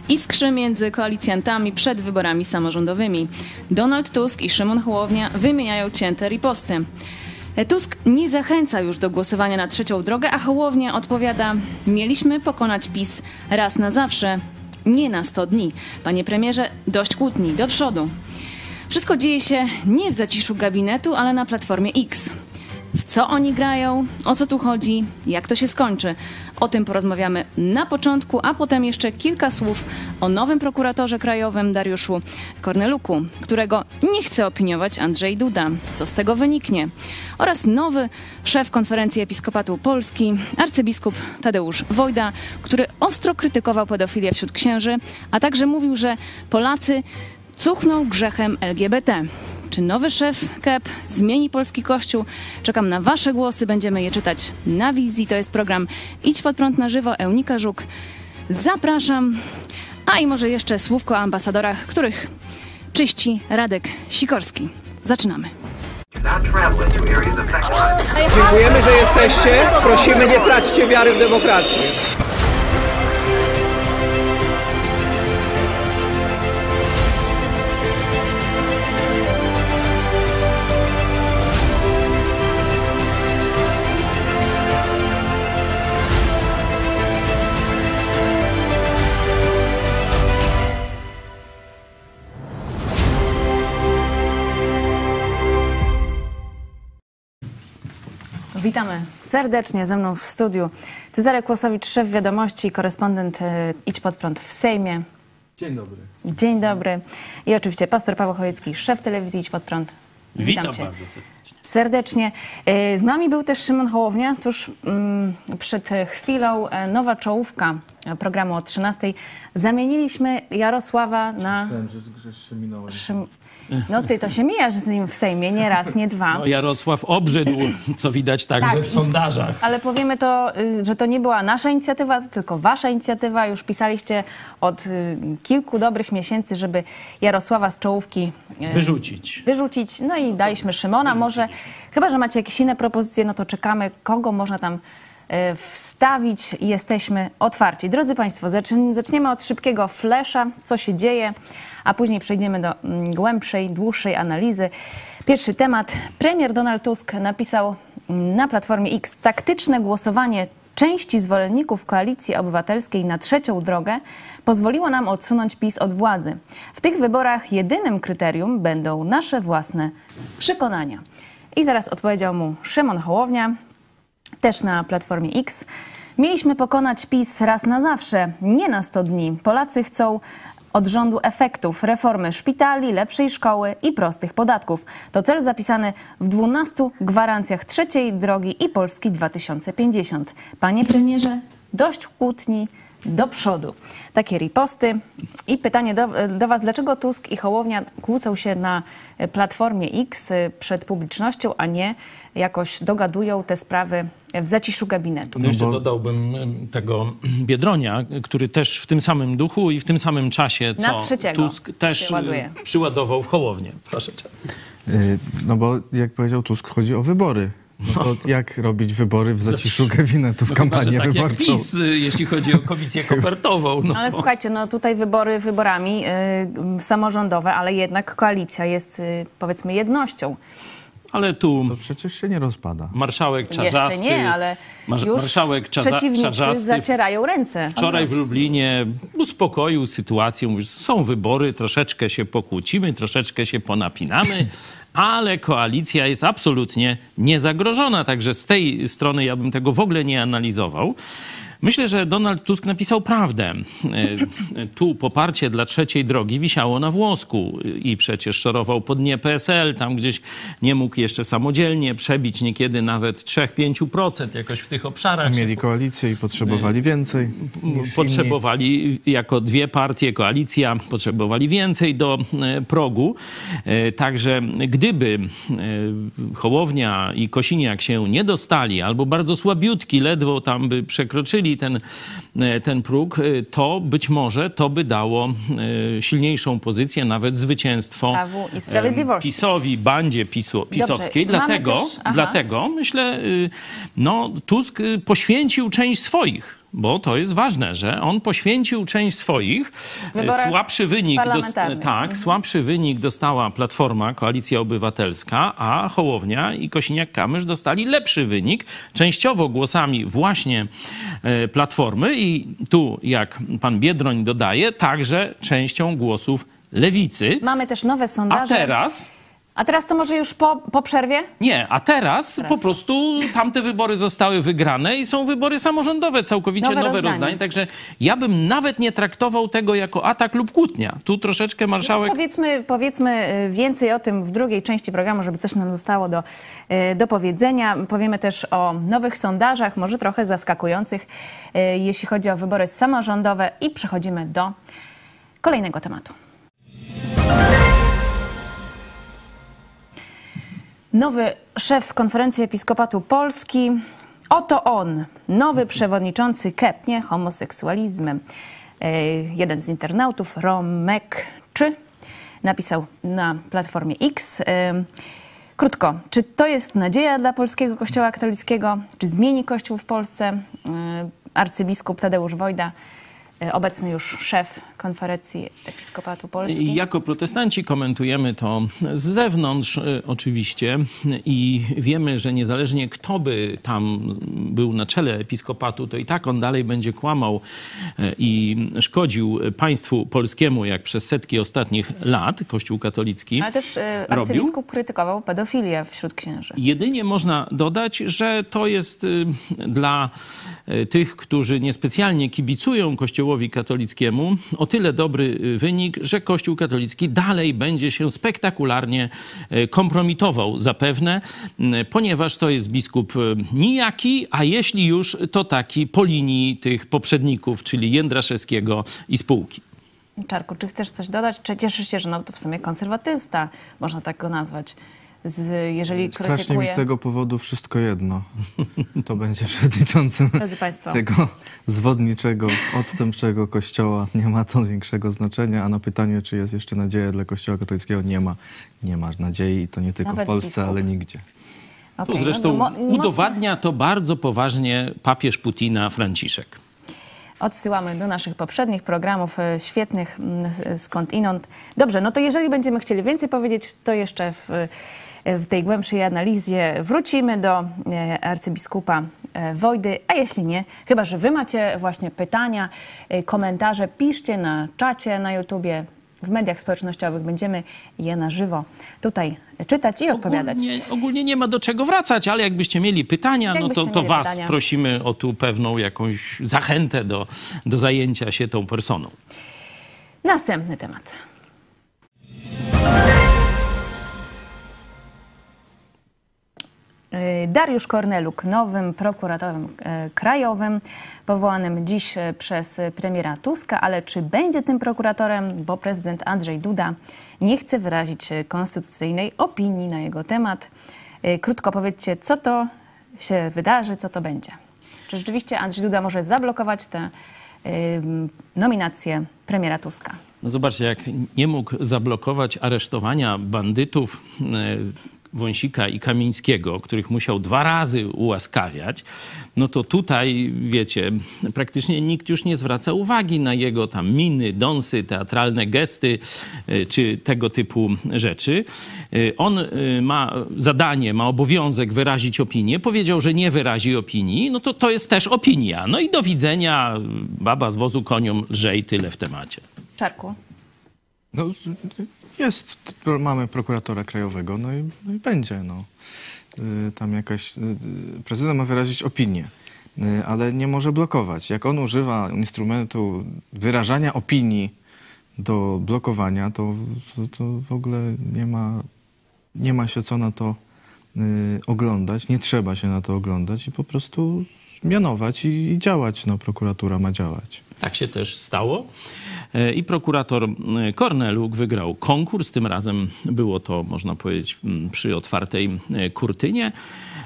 Iskrzy między koalicjantami przed wyborami samorządowymi. Donald Tusk i Szymon Hołownia wymieniają cięte riposty. Tusk nie zachęca już do głosowania na trzecią drogę, a Hołownia odpowiada: mieliśmy pokonać PiS raz na zawsze, nie na 100 dni. Panie premierze, dość kłótni, do przodu. Wszystko dzieje się nie w zaciszu gabinetu, ale na Platformie X. W co oni grają, o co tu chodzi, jak to się skończy. O tym porozmawiamy na początku, a potem jeszcze kilka słów o nowym prokuratorze krajowym Dariuszu Korneluku, którego nie chce opiniować Andrzej Duda. Co z tego wyniknie? Oraz nowy szef Konferencji Episkopatu Polski, arcybiskup Tadeusz Wojda, który ostro krytykował pedofilię wśród księży, a także mówił, że Polacy cuchną grzechem LGBT. Czy nowy szef KEP zmieni polski kościół? Czekam na wasze głosy, będziemy je czytać na wizji. To jest program Idź Pod Prąd na żywo, Eunika Żuk. Zapraszam. A i może jeszcze słówko o ambasadorach, których czyści Radek Sikorski. Zaczynamy. Dziękujemy, że jesteście. Prosimy, nie traćcie wiary w demokrację. Witamy serdecznie ze mną w studiu Cezary Kłosowicz, szef Wiadomości, korespondent Idź Pod Prąd w Sejmie. Dzień dobry. Dzień dobry. I oczywiście pastor Paweł Chojecki, szef telewizji Idź Pod Prąd. Witam cię bardzo serdecznie. Serdecznie. Z nami był też Szymon Hołownia. Tuż przed chwilą nowa czołówka programu o 13:00. Zamieniliśmy Jarosława na... Myślałem, że się minąłem. No ty to się mijasz z nim w Sejmie, nie raz, nie dwa. No, Jarosław obrzydł, co widać także Tak. w sondażach. Ale powiemy to, że to nie była nasza inicjatywa, tylko wasza inicjatywa. Już pisaliście od kilku dobrych miesięcy, żeby Jarosława z czołówki wyrzucić. No i daliśmy Szymona. Może, chyba że macie jakieś inne propozycje, no to czekamy, kogo można tam wstawić i jesteśmy otwarci. Drodzy Państwo, zaczniemy od szybkiego flesza, co się dzieje, a później przejdziemy do głębszej, dłuższej analizy. Pierwszy temat. Premier Donald Tusk napisał na Platformie X: taktyczne głosowanie części zwolenników Koalicji Obywatelskiej na trzecią drogę pozwoliło nam odsunąć PiS od władzy. W tych wyborach jedynym kryterium będą nasze własne przekonania. I zaraz odpowiedział mu Szymon Hołownia, też na Platformie X. Mieliśmy pokonać PiS raz na zawsze, nie na 100 dni. Polacy chcą od rządu efektów, reformy szpitali, lepszej szkoły i prostych podatków. To cel zapisany w 12 gwarancjach trzeciej drogi i Polski 2050. Panie premierze, dość kłótni, do przodu. Takie riposty. I pytanie do was, dlaczego Tusk i Hołownia kłócą się na Platformie X przed publicznością, a nie jakoś dogadują te sprawy w zaciszu gabinetu? No jeszcze dodałbym tego Biedronia, który też w tym samym duchu i w tym samym czasie, co Tusk też przyładował w Hołownię. Proszę cię. No bo jak powiedział Tusk, chodzi o wybory. No to jak robić wybory w zaciszu gabinetu, w kampanię tak wyborczą? Jak PiS, jeśli chodzi o komisję kopertową. No ale słuchajcie, no tutaj wybory wyborami samorządowe, ale jednak koalicja jest powiedzmy jednością. Ale tu... To przecież się nie rozpada. Marszałek Czarzasty... Jeszcze nie, ale marszałek przeciwnicy zacierają ręce. Wczoraj w Lublinie uspokoił sytuację. Mówi, że są wybory, troszeczkę się pokłócimy, troszeczkę się ponapinamy, ale koalicja jest absolutnie niezagrożona. Także z tej strony ja bym tego w ogóle nie analizował. Myślę, że Donald Tusk napisał prawdę. Tu poparcie dla trzeciej drogi wisiało na włosku i przecież szorował po dnie PSL, tam gdzieś nie mógł jeszcze samodzielnie przebić niekiedy nawet 3-5% jakoś w tych obszarach. Mieli koalicję i potrzebowali więcej. Potrzebowali jako dwie partie, koalicja, potrzebowali więcej do progu. Także gdyby Hołownia i Kosiniak się nie dostali, albo bardzo słabiutki, ledwo tam by przekroczyli ten próg, to być może to by dało silniejszą pozycję, nawet zwycięstwo Prawu i Sprawiedliwości. PiS-owi, bandzie pisowskiej. Dobrze, Dlatego myślę, no, Tusk poświęcił część swoich bo to jest ważne, że on poświęcił część swoich. Słabszy wynik, słabszy wynik dostała Platforma, Koalicja Obywatelska, a Hołownia i Kosiniak-Kamysz dostali lepszy wynik, częściowo głosami właśnie Platformy i tu, jak pan Biedroń dodaje, także częścią głosów Lewicy. Mamy też nowe sondaże. A teraz to może już po przerwie? Nie, a teraz po prostu tamte wybory zostały wygrane i są wybory samorządowe, całkowicie nowe rozdanie. Także ja bym nawet nie traktował tego jako atak lub kłótnia. Tu troszeczkę marszałek... Powiedzmy więcej o tym w drugiej części programu, żeby coś nam zostało do powiedzenia. Powiemy też o nowych sondażach, może trochę zaskakujących, jeśli chodzi o wybory samorządowe i przechodzimy do kolejnego tematu. Nowy szef Konferencji Episkopatu Polski, oto on, nowy przewodniczący KEP, nie homoseksualizmem. Jeden z internautów, Romek napisał na Platformie X. Krótko, czy to jest nadzieja dla polskiego Kościoła katolickiego? Czy zmieni Kościół w Polsce? Arcybiskup Tadeusz Wojda, obecny już szef Konferencji Episkopatu Polski. Jako protestanci komentujemy to z zewnątrz oczywiście i wiemy, że niezależnie kto by tam był na czele episkopatu, to i tak on dalej będzie kłamał i szkodził państwu polskiemu, jak przez setki ostatnich lat Kościół katolicki. Ale też arcybiskup krytykował pedofilię wśród księży. Jedynie można dodać, że to jest dla tych, którzy niespecjalnie kibicują Kościołowi katolickiemu, o tyle dobry wynik, że Kościół katolicki dalej będzie się spektakularnie kompromitował zapewne, ponieważ to jest biskup nijaki, a jeśli już, to taki po linii tych poprzedników, czyli Jędraszewskiego i spółki. Czarku, czy chcesz coś dodać? Czy cieszysz się, że no to w sumie konserwatysta, można tak go nazwać? Jeżeli strasznie mi z tego powodu wszystko jedno. To będzie przewodniczącym tego zwodniczego, odstępczego kościoła. Nie ma to większego znaczenia. A na pytanie, czy jest jeszcze nadzieja dla Kościoła katolickiego, nie ma. Nie ma nadziei i to nie tylko w Polsce, biskup, ale nigdzie. Okay, tu zresztą udowadnia to bardzo poważnie papież Putina Franciszek. Odsyłamy do naszych poprzednich programów świetnych skądinąd. Dobrze, no to jeżeli będziemy chcieli więcej powiedzieć, to jeszcze w tej głębszej analizie wrócimy do arcybiskupa Wojdy, a jeśli nie, chyba że wy macie właśnie pytania, komentarze, piszcie na czacie na YouTubie, w mediach społecznościowych. Będziemy je na żywo tutaj czytać i odpowiadać. Ogólnie nie ma do czego wracać, ale jakbyście mieli pytania, to was prosimy o tu pewną jakąś zachętę do zajęcia się tą personą. Następny temat. Dariusz Korneluk, nowym prokuratorem krajowym, powołanym dziś przez premiera Tuska, ale czy będzie tym prokuratorem, bo prezydent Andrzej Duda nie chce wyrazić konstytucyjnej opinii na jego temat. Krótko powiedzcie, co to się wydarzy, co to będzie. Czy rzeczywiście Andrzej Duda może zablokować tę nominację premiera Tuska? No zobaczcie, jak nie mógł zablokować aresztowania bandytów Wąsika i Kamińskiego, których musiał 2 razy ułaskawiać, no to tutaj, wiecie, praktycznie nikt już nie zwraca uwagi na jego tam miny, dąsy, teatralne gesty, czy tego typu rzeczy. On ma zadanie, ma obowiązek wyrazić opinię. Powiedział, że nie wyrazi opinii, no to jest też opinia. No i do widzenia, baba z wozu koniom lże i tyle w temacie. Czarku? No, mamy prokuratora krajowego, no i będzie, no. Tam jakaś... Prezydent ma wyrazić opinię, ale nie może blokować. Jak on używa instrumentu wyrażania opinii do blokowania, to w ogóle nie ma się co na to oglądać, nie trzeba się na to oglądać i po prostu mianować i działać. No, prokuratura ma działać. Tak się też stało. I prokurator Korneluk wygrał konkurs. Tym razem było to, można powiedzieć, przy otwartej kurtynie.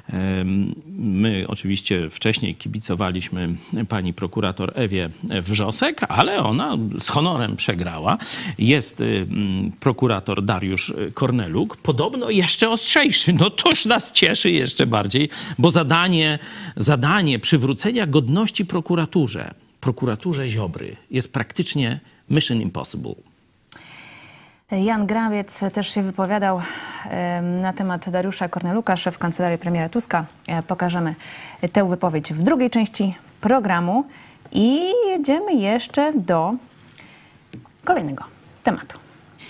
My oczywiście wcześniej kibicowaliśmy pani prokurator Ewie Wrzosek, ale ona z honorem przegrała. Jest prokurator Dariusz Korneluk, podobno jeszcze ostrzejszy. No toż nas cieszy jeszcze bardziej, bo zadanie przywrócenia godności prokuraturze Ziobry jest praktycznie mission impossible. Jan Grabiec też się wypowiadał na temat Dariusza Korneluka, szef kancelarii premiera Tuska. Pokażemy tę wypowiedź w drugiej części programu i jedziemy jeszcze do kolejnego tematu.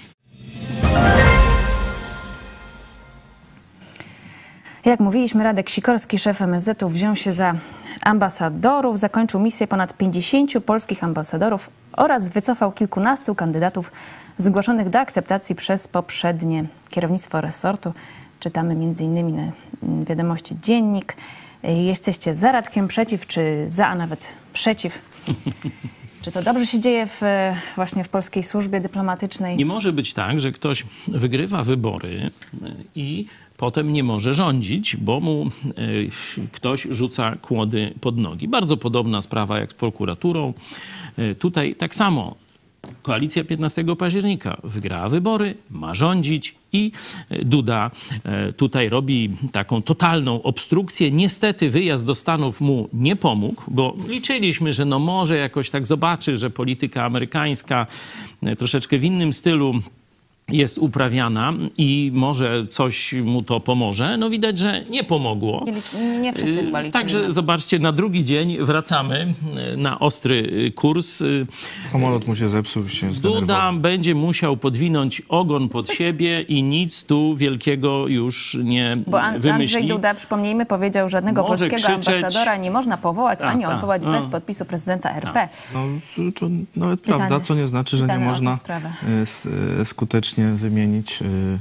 Jak mówiliśmy, Radek Sikorski, szef MSZ-u, wziął się za ambasadorów, zakończył misję ponad 50 polskich ambasadorów oraz wycofał kilkunastu kandydatów zgłoszonych do akceptacji przez poprzednie kierownictwo resortu. Czytamy m.in. na wiadomości Dziennik. Jesteście za Radkiem przeciw, czy za, a nawet przeciw? Czy to dobrze się dzieje właśnie w polskiej służbie dyplomatycznej? Nie może być tak, że ktoś wygrywa wybory i potem nie może rządzić, bo mu ktoś rzuca kłody pod nogi. Bardzo podobna sprawa jak z prokuraturą. Tutaj tak samo. Koalicja 15 października wygrała wybory, ma rządzić i Duda tutaj robi taką totalną obstrukcję. Niestety wyjazd do Stanów mu nie pomógł, bo liczyliśmy, że no może jakoś tak zobaczy, że polityka amerykańska troszeczkę w innym stylu jest uprawiana i może coś mu to pomoże. No widać, że nie pomogło. Nie wszyscy chyba liczyli. Także zobaczcie, na drugi dzień wracamy na ostry kurs. Samolot mu się zepsuł, się zdenerwował. Duda będzie musiał podwinąć ogon pod siebie i nic tu wielkiego już nie wymyśli. Andrzej Duda, przypomnijmy, powiedział, że żadnego może polskiego krzyczeć, ambasadora nie można powołać ani odwołać bez podpisu prezydenta RP. No, to nawet prawda, co nie znaczy, że nie można skutecznie wymienić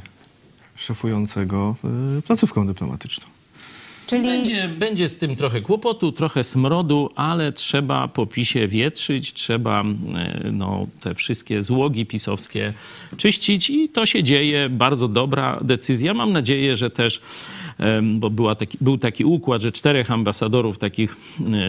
szefującego placówką dyplomatyczną. Czyli Będzie z tym trochę kłopotu, trochę smrodu, ale trzeba po PiS-ie wietrzyć, trzeba te wszystkie złogi pisowskie czyścić i to się dzieje. Bardzo dobra decyzja. Mam nadzieję, że też, bo był taki układ, że 4 ambasadorów takich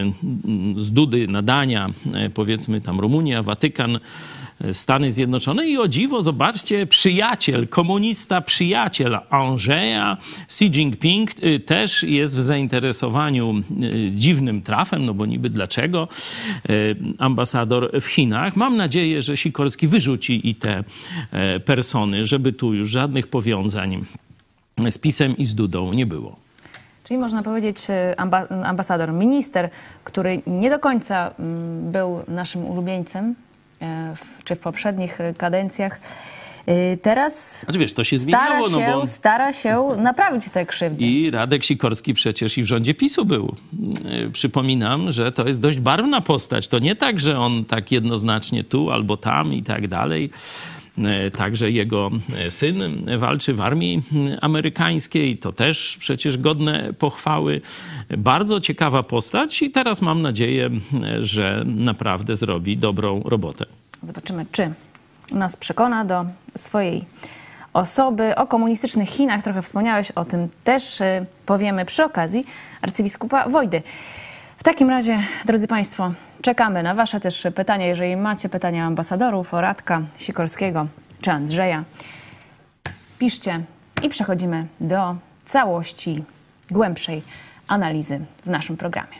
z Dudy nadania, powiedzmy tam Rumunia, Watykan, Stany Zjednoczone i o dziwo, zobaczcie, komunista przyjaciel Andrzeja, Xi Jinping też jest w zainteresowaniu dziwnym trafem, no bo niby dlaczego, ambasador w Chinach. Mam nadzieję, że Sikorski wyrzuci i te persony, żeby tu już żadnych powiązań z PiS-em i z Dudą nie było. Czyli można powiedzieć ambasador, minister, który nie do końca był naszym ulubieńcem, czy w poprzednich kadencjach, teraz znaczy, wiesz, to się zmieniało, stara się naprawić te krzywdy. I Radek Sikorski przecież i w rządzie PiS-u był. Przypominam, że to jest dość barwna postać. To nie tak, że on tak jednoznacznie tu albo tam i tak dalej. Także jego syn walczy w armii amerykańskiej. To też przecież godne pochwały. Bardzo ciekawa postać i teraz mam nadzieję, że naprawdę zrobi dobrą robotę. Zobaczymy, czy nas przekona do swojej osoby. O komunistycznych Chinach trochę wspomniałeś, o tym też powiemy przy okazji arcybiskupa Wojdy. W takim razie, drodzy Państwo, czekamy na Wasze też pytania. Jeżeli macie pytania ambasadorów, o Radka Sikorskiego czy Andrzeja, piszcie i przechodzimy do całości, głębszej analizy w naszym programie.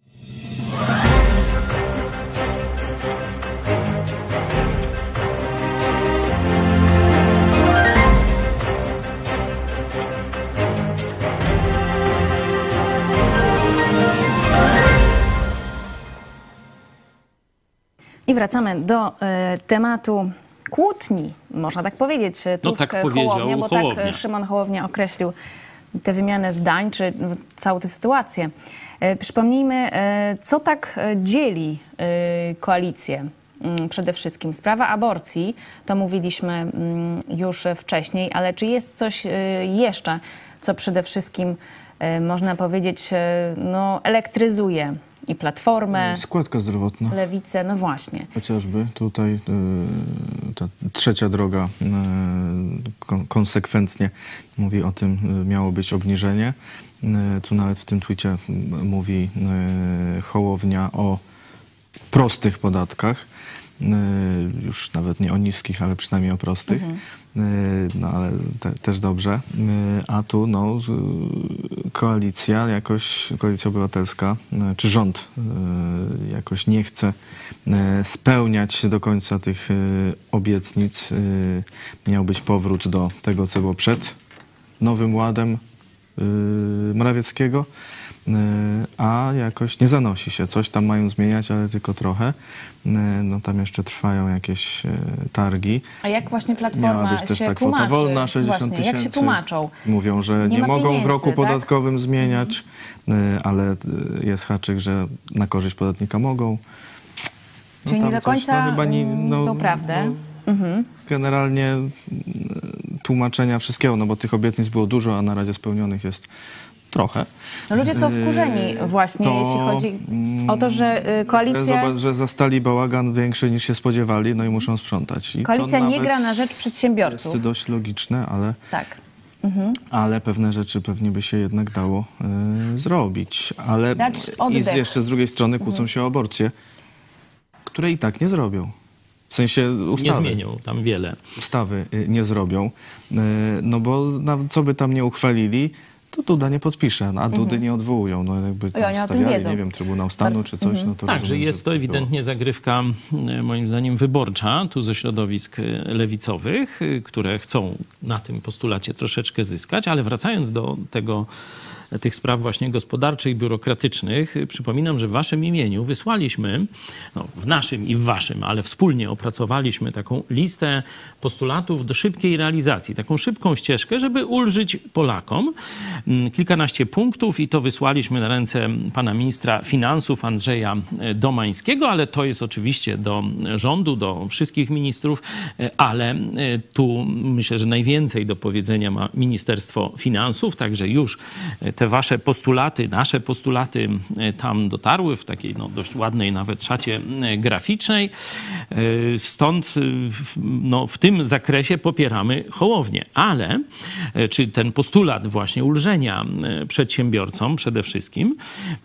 I wracamy do tematu kłótni, można tak powiedzieć, Tusk-Hołownia, bo tak Szymon Hołownia określił tę wymianę zdań, czy całą tę sytuację. Przypomnijmy, co tak dzieli koalicję. Przede wszystkim sprawa aborcji, to mówiliśmy już wcześniej, ale czy jest coś jeszcze, co przede wszystkim, można powiedzieć, elektryzuje i Platformę, składka zdrowotna, Lewicę, no właśnie. Chociażby tutaj ta trzecia droga konsekwentnie mówi o tym, miało być obniżenie. Tu nawet w tym twicie mówi Hołownia o prostych podatkach. Już nawet nie o niskich, ale przynajmniej o prostych. No ale też dobrze. A tu no, koalicja obywatelska, czy rząd jakoś nie chce spełniać do końca tych obietnic. Miał być powrót do tego, co było przed Nowym Ładem Morawieckiego, a jakoś nie zanosi się. Coś tam mają zmieniać, ale tylko trochę. No tam jeszcze trwają jakieś targi. A jak właśnie Platforma Miała być też się ta kwota tłumaczy? wolna, 60 właśnie, tysięcy. jak się tłumaczą? Mówią, że nie ma mogą pieniędzy, w roku tak? podatkowym zmieniać, ale jest haczyk, że na korzyść podatnika mogą. No Czyli nie tam do końca no, chyba to prawdę. Generalnie tłumaczenia wszystkiego, no bo tych obietnic było dużo, a na razie spełnionych jest trochę. No ludzie są wkurzeni właśnie, jeśli chodzi o to, że koalicja... Zobacz, że zastali bałagan większy niż się spodziewali, no i muszą sprzątać. I Koalicja to nie nawet gra na rzecz przedsiębiorców. jest dość logiczne, ale... Tak. Ale pewne rzeczy pewnie by się jednak dało zrobić. Ale Dać oddech. jeszcze z drugiej strony kłócą się o aborcję, które i tak nie zrobią. W sensie ustawy. Nie zmienią tam wiele. Ustawy nie zrobią. No bo co by tam nie uchwalili, to Duda nie podpisze, a Dudy nie odwołują. No jakby tam oni o tym stawiali, wiedzą. nie wiem, Trybunał Stanu czy coś, no to Tak, że rozumiem, jest to coś było. ewidentnie zagrywka, moim zdaniem, wyborcza tu ze środowisk lewicowych, które chcą na tym postulacie troszeczkę zyskać, ale wracając do tych spraw właśnie gospodarczych i biurokratycznych, przypominam, że w waszym imieniu wysłaliśmy, no w naszym i w waszym, ale wspólnie opracowaliśmy taką listę postulatów do szybkiej realizacji, taką szybką ścieżkę, żeby ulżyć Polakom. Kilkanaście punktów i to wysłaliśmy na ręce pana ministra finansów Andrzeja Domańskiego, ale to jest oczywiście do rządu, do wszystkich ministrów, ale tu myślę, że najwięcej do powiedzenia ma Ministerstwo Finansów, także już te wasze postulaty, nasze postulaty tam dotarły w takiej no, dość ładnej nawet szacie graficznej. Stąd no, w tym zakresie popieramy Hołownię. Ale, czy ten postulat właśnie ulżenia przedsiębiorcom przede wszystkim,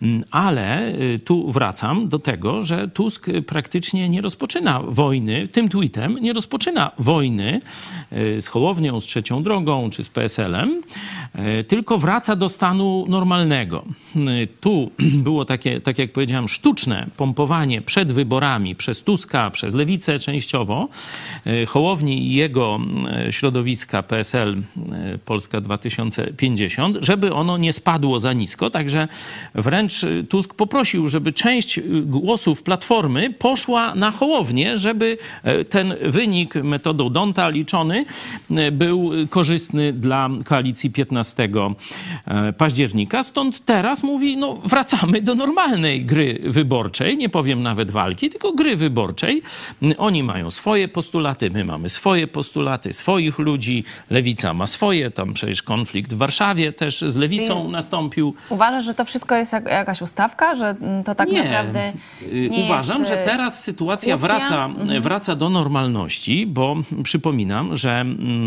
ale tu wracam do tego, że Tusk praktycznie nie rozpoczyna wojny, tym tweetem nie rozpoczyna wojny z Hołownią, z Trzecią Drogą czy z PSL-em, tylko wraca do stanu normalnego. Tu było takie, tak jak powiedziałem, sztuczne pompowanie przed wyborami przez Tuska, przez Lewicę częściowo, Hołowni i jego środowiska PSL Polska 2050, żeby ono nie spadło za nisko. Także wręcz Tusk poprosił, żeby część głosów Platformy poszła na Hołownię, żeby ten wynik metodą Donta liczony był korzystny dla koalicji 15 października. Stąd teraz mówi, no wracamy do normalnej gry wyborczej, nie powiem nawet walki, tylko gry wyborczej. Oni mają swoje postulaty, my mamy swoje postulaty, swoich ludzi, Lewica ma swoje, tam przecież konflikt w Warszawie też z Lewicą nastąpił. Uważasz, że to wszystko jest jakaś ustawka, że to tak naprawdę nie Uważam, jest, że teraz sytuacja kłótnia? wraca do normalności, bo przypominam, że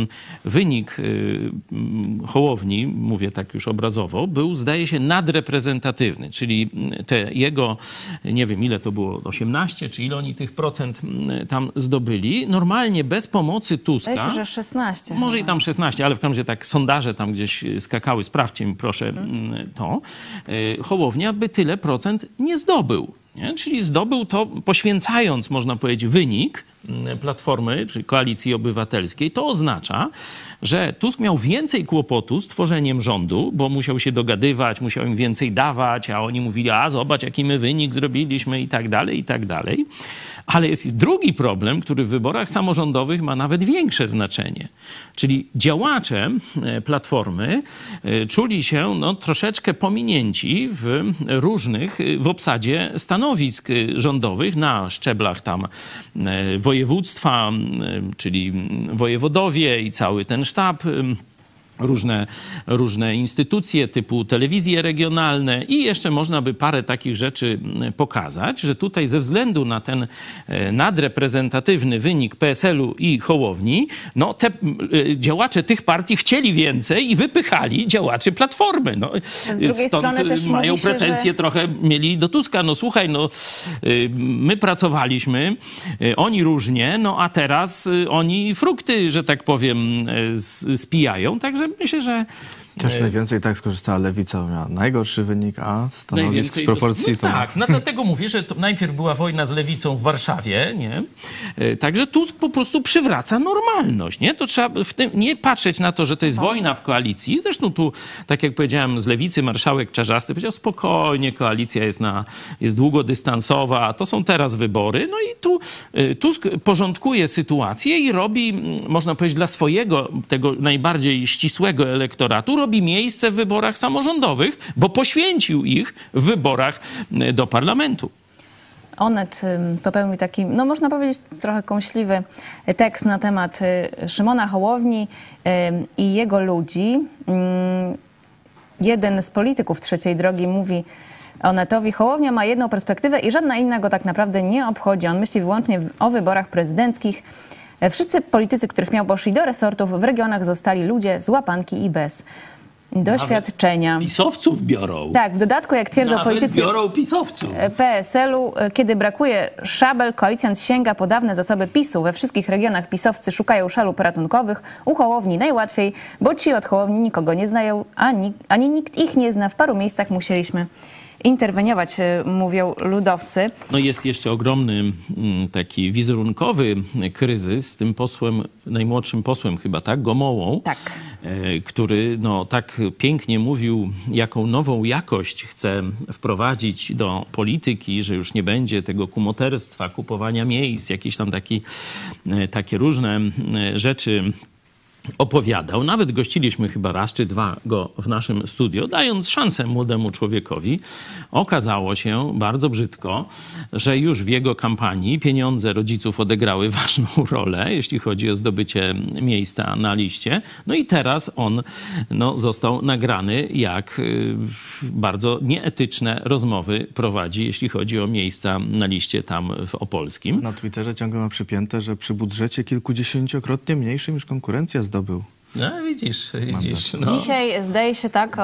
wynik Hołowni, mówię tak już obrazowo, był zdaje się nadreprezentatywny, czyli te jego, nie wiem ile to było, 18 czy ile oni tych procent tam zdobyli, normalnie bez pomocy Tuska. Wydaje się, że 16. Może i tam 16, ale w każdym razie tak sondaże tam gdzieś skakały, sprawdźcie mi proszę to. Hołownia by tyle procent nie zdobył. Nie? Czyli zdobył to poświęcając, można powiedzieć, wynik Platformy, czy Koalicji Obywatelskiej. To oznacza, że Tusk miał więcej kłopotu z tworzeniem rządu, bo musiał się dogadywać, musiał im więcej dawać, a oni mówili, a zobacz, jaki my wynik zrobiliśmy i tak dalej, i tak dalej. Ale jest drugi problem, który w wyborach samorządowych ma nawet większe znaczenie. Czyli działacze Platformy czuli się no, troszeczkę pominięci w obsadzie stanowisk rządowych na szczeblach tam województwa, czyli wojewodowie i cały ten sztab różne instytucje typu telewizje regionalne i jeszcze można by parę takich rzeczy pokazać, że tutaj ze względu na ten nadreprezentatywny wynik PSL-u i Hołowni, no te działacze tych partii chcieli więcej i wypychali działaczy Platformy. No, z drugiej strony też mają mówi się, pretensje że... trochę mieli do Tuska. No słuchaj, no my pracowaliśmy, oni różnie, no a teraz oni frukty, że tak powiem, spijają. Także myślę, że... Chociaż najwięcej tak skorzystała Lewica, miała najgorszy wynik, a stanowisk w proporcji no to... tak, no dlatego mówię, że to najpierw była wojna z Lewicą w Warszawie, nie? Także Tusk po prostu przywraca normalność, nie? To trzeba w tym nie patrzeć na to, że to jest wojna w koalicji. Zresztą tu, tak jak powiedziałem, z Lewicy marszałek Czarzasty powiedział, spokojnie, koalicja jest długodystansowa, to są teraz wybory. No i tu Tusk porządkuje sytuację i robi, można powiedzieć, dla swojego, tego najbardziej ścisłego elektoratu, robi miejsce w wyborach samorządowych, bo poświęcił ich w wyborach do parlamentu. Onet popełnił taki, no można powiedzieć, trochę kąśliwy tekst na temat Szymona Hołowni i jego ludzi. Jeden z polityków Trzeciej Drogi mówi Onetowi: Hołownia ma jedną perspektywę i żadna inna go tak naprawdę nie obchodzi. On myśli wyłącznie o wyborach prezydenckich. Wszyscy politycy, których miał, poszli do resortów, w regionach zostali ludzie z łapanki i bez doświadczenia. PiS-owców biorą. Tak, w dodatku, jak twierdzą Nawet politycy biorą PiS-owców. PSL-u, kiedy brakuje szabel, koalicjant sięga po dawne zasoby PiS-u. We wszystkich regionach pisowcy szukają szalup ratunkowych. U Hołowni najłatwiej, bo ci od Hołowni nikogo nie znają, ani nikt ich nie zna. W paru miejscach musieliśmy interweniować, mówią ludowcy. No jest jeszcze ogromny taki wizerunkowy kryzys z tym posłem, najmłodszym posłem chyba, tak? Gomołą. Tak. Który no, tak pięknie mówił, jaką nową jakość chce wprowadzić do polityki, że już nie będzie tego kumoterstwa, kupowania miejsc, jakieś tam takie różne rzeczy opowiadał. Nawet gościliśmy chyba raz czy dwa go w naszym studio, dając szansę młodemu człowiekowi. Okazało się bardzo brzydko, że już w jego kampanii pieniądze rodziców odegrały ważną rolę, jeśli chodzi o zdobycie miejsca na liście. No i teraz on został nagrany, jak bardzo nieetyczne rozmowy prowadzi, jeśli chodzi o miejsca na liście tam w Opolskim. Na Twitterze ciągle ma przypięte, że przy budżecie kilkudziesięciokrotnie mniejszym niż konkurencja zdobył. No widzisz. No. Dzisiaj zdaje się tak, o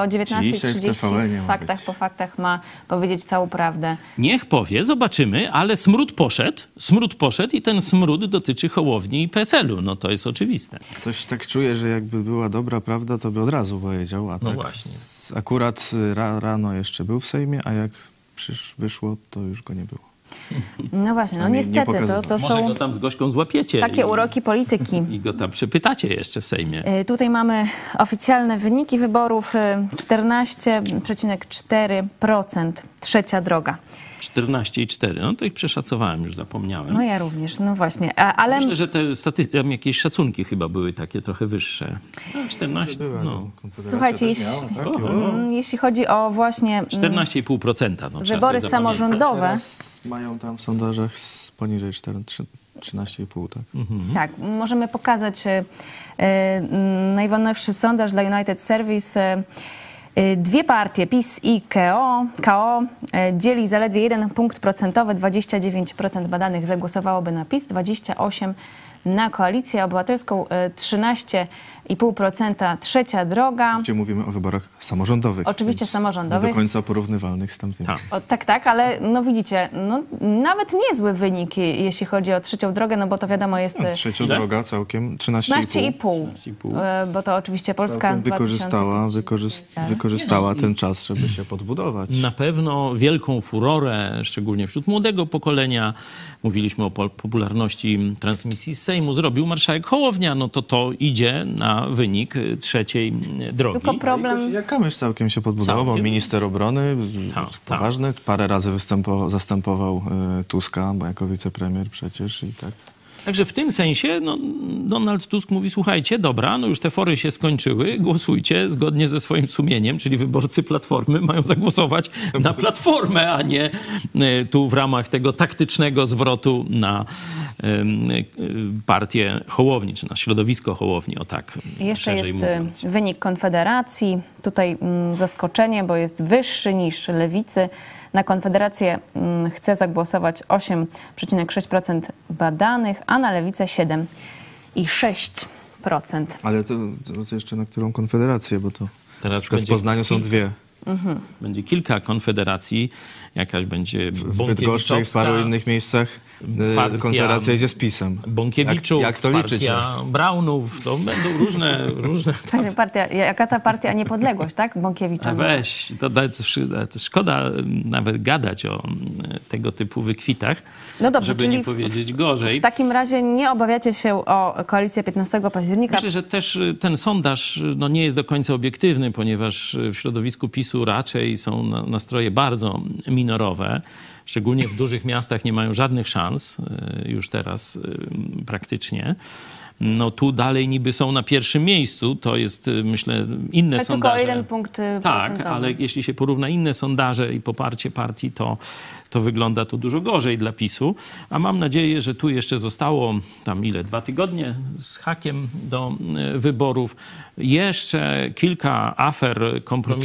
19:30 w Faktach po faktach ma powiedzieć całą prawdę. Niech powie, zobaczymy, ale smród poszedł i ten smród dotyczy Hołowni i PSL-u. No to jest oczywiste. Coś tak czuję, że jakby była dobra prawda, to by od razu powiedział, a no tak właśnie. Akurat rano jeszcze był w Sejmie, a jak wyszło, to już go nie było. No właśnie, no niestety, to Może są go tam z Gośką złapiecie. takie uroki polityki. I go tam przepytacie jeszcze w Sejmie. Tutaj mamy oficjalne wyniki wyborów. 14,4% Trzecia Droga. 14,4. No to ich przeszacowałem, już zapomniałem. No ja również, no właśnie. Ale myślę, że te jakieś szacunki chyba były takie trochę wyższe. No, 14. Słuchajcie, jeśli chodzi o właśnie 14,5%. No, wybory samorządowe. Teraz mają tam w sondażach poniżej 13,5, tak? Tak, możemy pokazać najnowszy sondaż dla United Service. Dwie partie, PiS i KO, dzieli zaledwie 1 punkt procentowy. 29% badanych zagłosowałoby na PiS, 28% na Koalicję Obywatelską, 13,5% Trzecia Droga. Gdzie mówimy o wyborach samorządowych. Oczywiście samorządowych. Nie do końca porównywalnych z tamtymi. Tak, ale no widzicie, no, nawet niezły wynik, jeśli chodzi o Trzecią Drogę, no bo to wiadomo jest... Trzecia Droga całkiem 13,5. Bo to oczywiście Polska wykorzystała ten czas, żeby się podbudować. Na pewno wielką furorę, szczególnie wśród młodego pokolenia, mówiliśmy o popularności transmisji z Sejmu, zrobił marszałek Hołownia, no to idzie na wynik Trzeciej Drogi. Tylko problem... Jak Kamysz całkiem się podbudował, minister obrony, poważny, parę razy zastępował Tuska, bo jako wicepremier przecież i tak. Także w tym sensie Donald Tusk mówi, słuchajcie, dobra, no już te fory się skończyły, głosujcie zgodnie ze swoim sumieniem, czyli wyborcy Platformy mają zagłosować na Platformę, a nie tu w ramach tego taktycznego zwrotu na partię Hołowni, czy na środowisko Hołowni, o tak. Jeszcze jest mówiąc. wynik Konfederacji. Tutaj zaskoczenie, bo jest wyższy niż Lewicy. Na Konfederację chce zagłosować 8,6% badanych, a na Lewicę 7,6%. Ale to jeszcze na którą konfederację, bo to Teraz na przykład w będzie Poznaniu są dwie. Będzie kilka konfederacji, jakaś będzie W Bydgoszczy i w paru innych miejscach partia konfederacja idzie z PiS-em. Bąkiewiczów, jak to liczycie? partia Braunów, to będą różne Właśnie jaka ta partia Niepodległość, tak? Bąkiewicza. A weź, to szkoda nawet gadać o tego typu wykwitach, No dobrze, żeby czyli nie powiedzieć gorzej. W takim razie nie obawiacie się o koalicję 15 października? Myślę, że też ten sondaż nie jest do końca obiektywny, ponieważ w środowisku PiS-u raczej są nastroje bardzo minorowe. Szczególnie w dużych miastach nie mają żadnych szans już teraz praktycznie. No tu dalej niby są na pierwszym miejscu, to jest myślę inne Ale sondaże. tylko o 1 punkt procentowy. Tak, ale jeśli się porówna inne sondaże i poparcie partii, to wygląda to dużo gorzej dla PiS-u. A mam nadzieję, że tu jeszcze zostało 2 tygodnie z hakiem do wyborów. Jeszcze kilka afer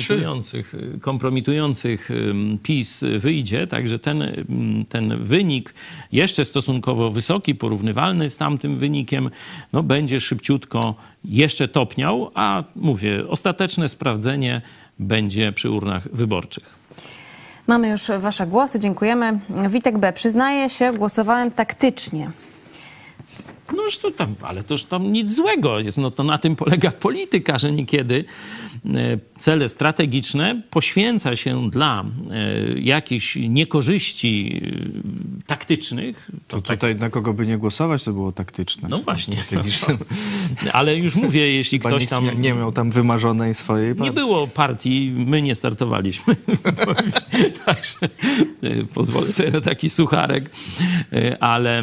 kompromitujących PiS wyjdzie, także ten wynik jeszcze stosunkowo wysoki, porównywalny z tamtym wynikiem, będzie szybciutko jeszcze topniał, a mówię, ostateczne sprawdzenie będzie przy urnach wyborczych. Mamy już wasze głosy, dziękujemy. Witek B. Przyznaję się, głosowałem taktycznie. Noż to tam, ale toż tam nic złego jest. To na tym polega polityka, że niekiedy cele strategiczne poświęca się dla jakichś niekorzyści taktycznych. To tutaj na kogo by nie głosować, to było taktyczne. No właśnie. Strategiczne. Ale już mówię, jeśli Chyba ktoś nikt tam... nie miał tam wymarzonej swojej partii. Nie było partii, my nie startowaliśmy. Także pozwolę sobie na taki sucharek, ale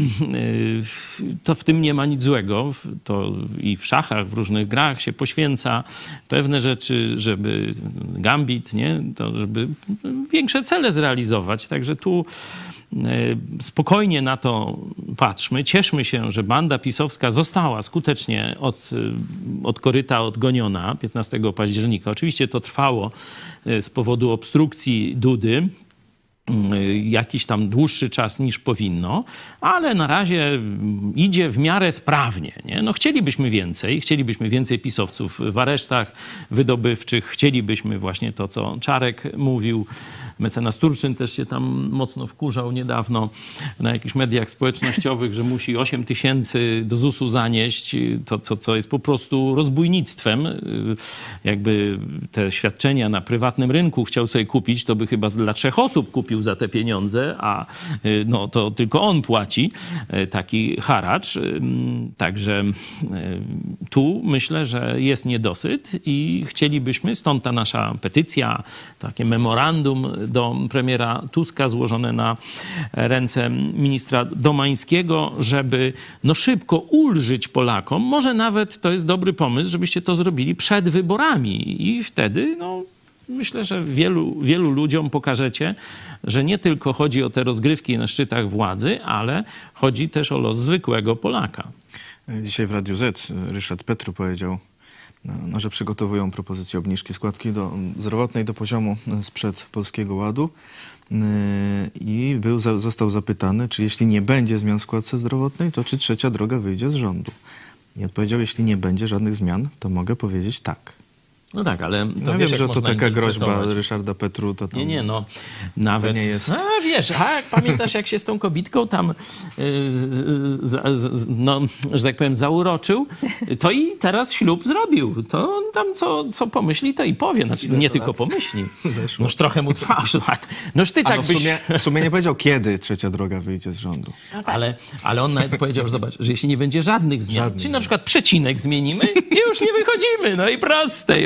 to w tym nie ma nic złego. To i w szachach, w różnych grach się poświęca pewne rzeczy, żeby gambit, nie? To żeby większe cele zrealizować. Także tu spokojnie na to patrzmy. Cieszmy się, że banda pisowska została skutecznie od koryta odgoniona 15 października. Oczywiście to trwało z powodu obstrukcji Dudy jakiś tam dłuższy czas niż powinno, ale na razie idzie w miarę sprawnie. Nie? Chcielibyśmy więcej pisowców w aresztach wydobywczych, chcielibyśmy właśnie to, co Czarek mówił. Mecenas Turczyn też się tam mocno wkurzał niedawno na jakichś mediach społecznościowych, że musi 8 000 do ZUS-u zanieść, co jest po prostu rozbójnictwem. Jakby te świadczenia na prywatnym rynku chciał sobie kupić, to by chyba dla 3 osób kupił za te pieniądze, a to tylko on płaci taki haracz. Także tu myślę, że jest niedosyt i chcielibyśmy, stąd ta nasza petycja, takie memorandum do premiera Tuska złożone na ręce ministra Domańskiego, żeby szybko ulżyć Polakom. Może nawet to jest dobry pomysł, żebyście to zrobili przed wyborami i wtedy myślę, że wielu ludziom pokażecie, że nie tylko chodzi o te rozgrywki na szczytach władzy, ale chodzi też o los zwykłego Polaka. Dzisiaj w Radiu Z Ryszard Petru powiedział, że przygotowują propozycję obniżki składki zdrowotnej do poziomu sprzed Polskiego Ładu i został zapytany, czy jeśli nie będzie zmian w składce zdrowotnej, to czy trzecia droga wyjdzie z rządu. I odpowiedział, jeśli nie będzie żadnych zmian, to mogę powiedzieć tak. No tak, ale to ja wiesz, wiem, że to taka groźba interpretować. Ryszarda Petru, to tam... Nie, nawet... To nie jest... wiesz, jak pamiętasz, jak się z tą kobitką tam, że tak powiem, zauroczył, to i teraz ślub zrobił. To on tam co pomyśli, to i powie. Znaczy, nie tylko pomyśli. Noż trochę mu trwa. Noż ty tak byś... w sumie nie powiedział, kiedy trzecia droga wyjdzie z rządu. Ale on nawet powiedział, że zobacz, że jeśli nie będzie żadnych zmian, czyli na przykład przecinek zmienimy i już nie wychodzimy. I proste.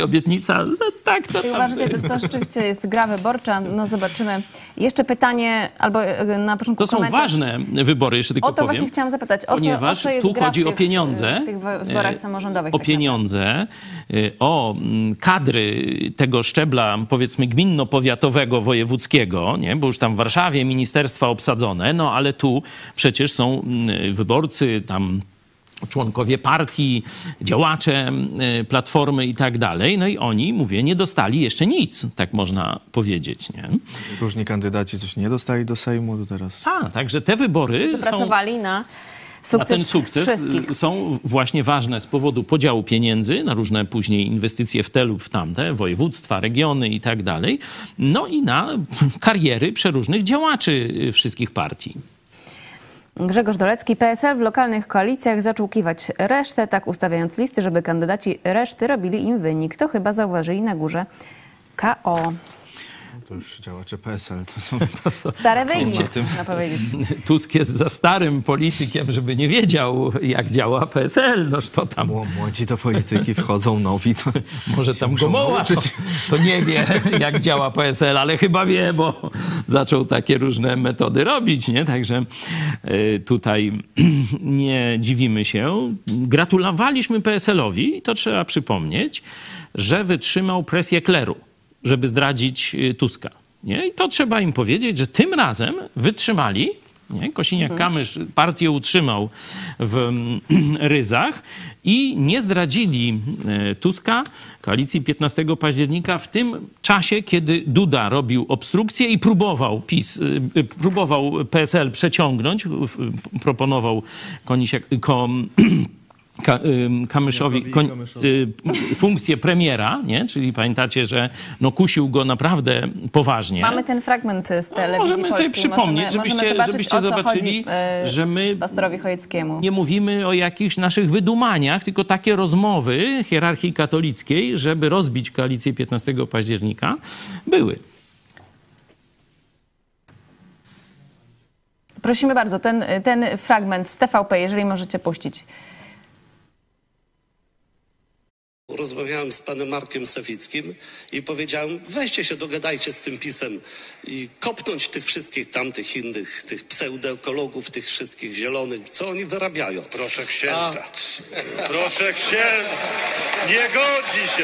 obietnica, no tak to I tam... uważacie, to rzeczywiście jest gra wyborcza, no zobaczymy. Jeszcze pytanie, albo na początku To są komentarz. ważne wybory, jeszcze tylko O to powiem. właśnie chciałam zapytać. Ponieważ o co jest tu gra chodzi w o tych, pieniądze. w tych wyborach samorządowych. O tak pieniądze, o kadry tego szczebla, powiedzmy, gminno-powiatowego, wojewódzkiego, nie? Bo już tam w Warszawie ministerstwa obsadzone, no ale tu przecież są wyborcy, tam członkowie partii, działacze Platformy i tak dalej. No i oni, mówię, nie dostali jeszcze nic, tak można powiedzieć, nie? Różni kandydaci coś nie dostali do Sejmu, to teraz... Także te wybory są... Pracowali na ten sukces wszystkich. są właśnie ważne z powodu podziału pieniędzy na różne później inwestycje w te lub w tamte, województwa, regiony i tak dalej, no i na kariery przeróżnych działaczy wszystkich partii. Grzegorz Dolecki, PSL w lokalnych koalicjach zaczął kiwać resztę, tak ustawiając listy, żeby kandydaci reszty robili im wynik. To chyba zauważyli na górze KO. To już działacze PSL, to są... Stare wygi, na tym? można powiedzieć. Tusk jest za starym politykiem, żeby nie wiedział, jak działa PSL. Noż to tam... Młodzi do polityki wchodzą, nowi, to Może tam Gomoła to nie wie, jak działa PSL, ale chyba wie, bo zaczął takie różne metody robić, nie? Także tutaj nie dziwimy się. Gratulowaliśmy PSL-owi, i to trzeba przypomnieć, że wytrzymał presję kleru, żeby zdradzić Tuska. Nie? I to trzeba im powiedzieć, że tym razem wytrzymali. Nie? Kosiniak-Kamysz partię utrzymał w ryzach i nie zdradzili Tuska, koalicji 15 października, w tym czasie, kiedy Duda robił obstrukcję i próbował PSL przeciągnąć, proponował Kamyszowi funkcję premiera, nie? Czyli pamiętacie, że no kusił go naprawdę poważnie. Mamy ten fragment z telewizji Możemy polskiej. sobie przypomnieć, żebyście zobaczyli, że my pastorowi Chojeckiemu. nie mówimy o jakichś naszych wydumaniach, tylko takie rozmowy hierarchii katolickiej, żeby rozbić koalicję 15 października, były. Prosimy bardzo, ten fragment z TVP, jeżeli możecie puścić. Rozmawiałem z panem Markiem Sawickim i powiedziałem, weźcie się, dogadajcie z tym PiS-em i kopnąć tych wszystkich tamtych innych, tych pseudoekologów, tych wszystkich zielonych, co oni wyrabiają. Proszę księdza. Proszę księdza. Nie godzi się.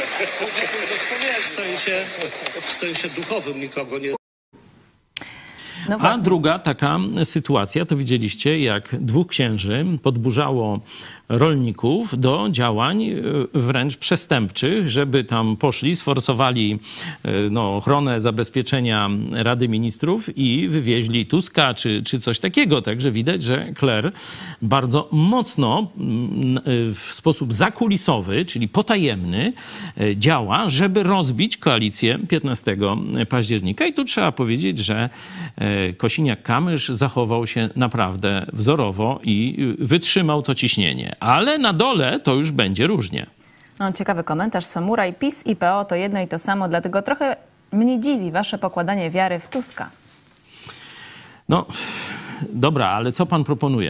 W sensie duchowym nikogo nie... No A właśnie. druga taka sytuacja, to widzieliście, jak dwóch księży podburzało rolników do działań wręcz przestępczych, żeby tam poszli, sforsowali ochronę zabezpieczenia Rady Ministrów i wywieźli Tuska czy coś takiego. Także widać, że kler bardzo mocno w sposób zakulisowy, czyli potajemny działa, żeby rozbić koalicję 15 października. I tu trzeba powiedzieć, że Kosiniak-Kamysz zachował się naprawdę wzorowo i wytrzymał to ciśnienie. Ale na dole to już będzie różnie. No, ciekawy komentarz. Samuraj, PiS i PO to jedno i to samo, dlatego trochę mnie dziwi wasze pokładanie wiary w Tuska. No, dobra, ale co pan proponuje?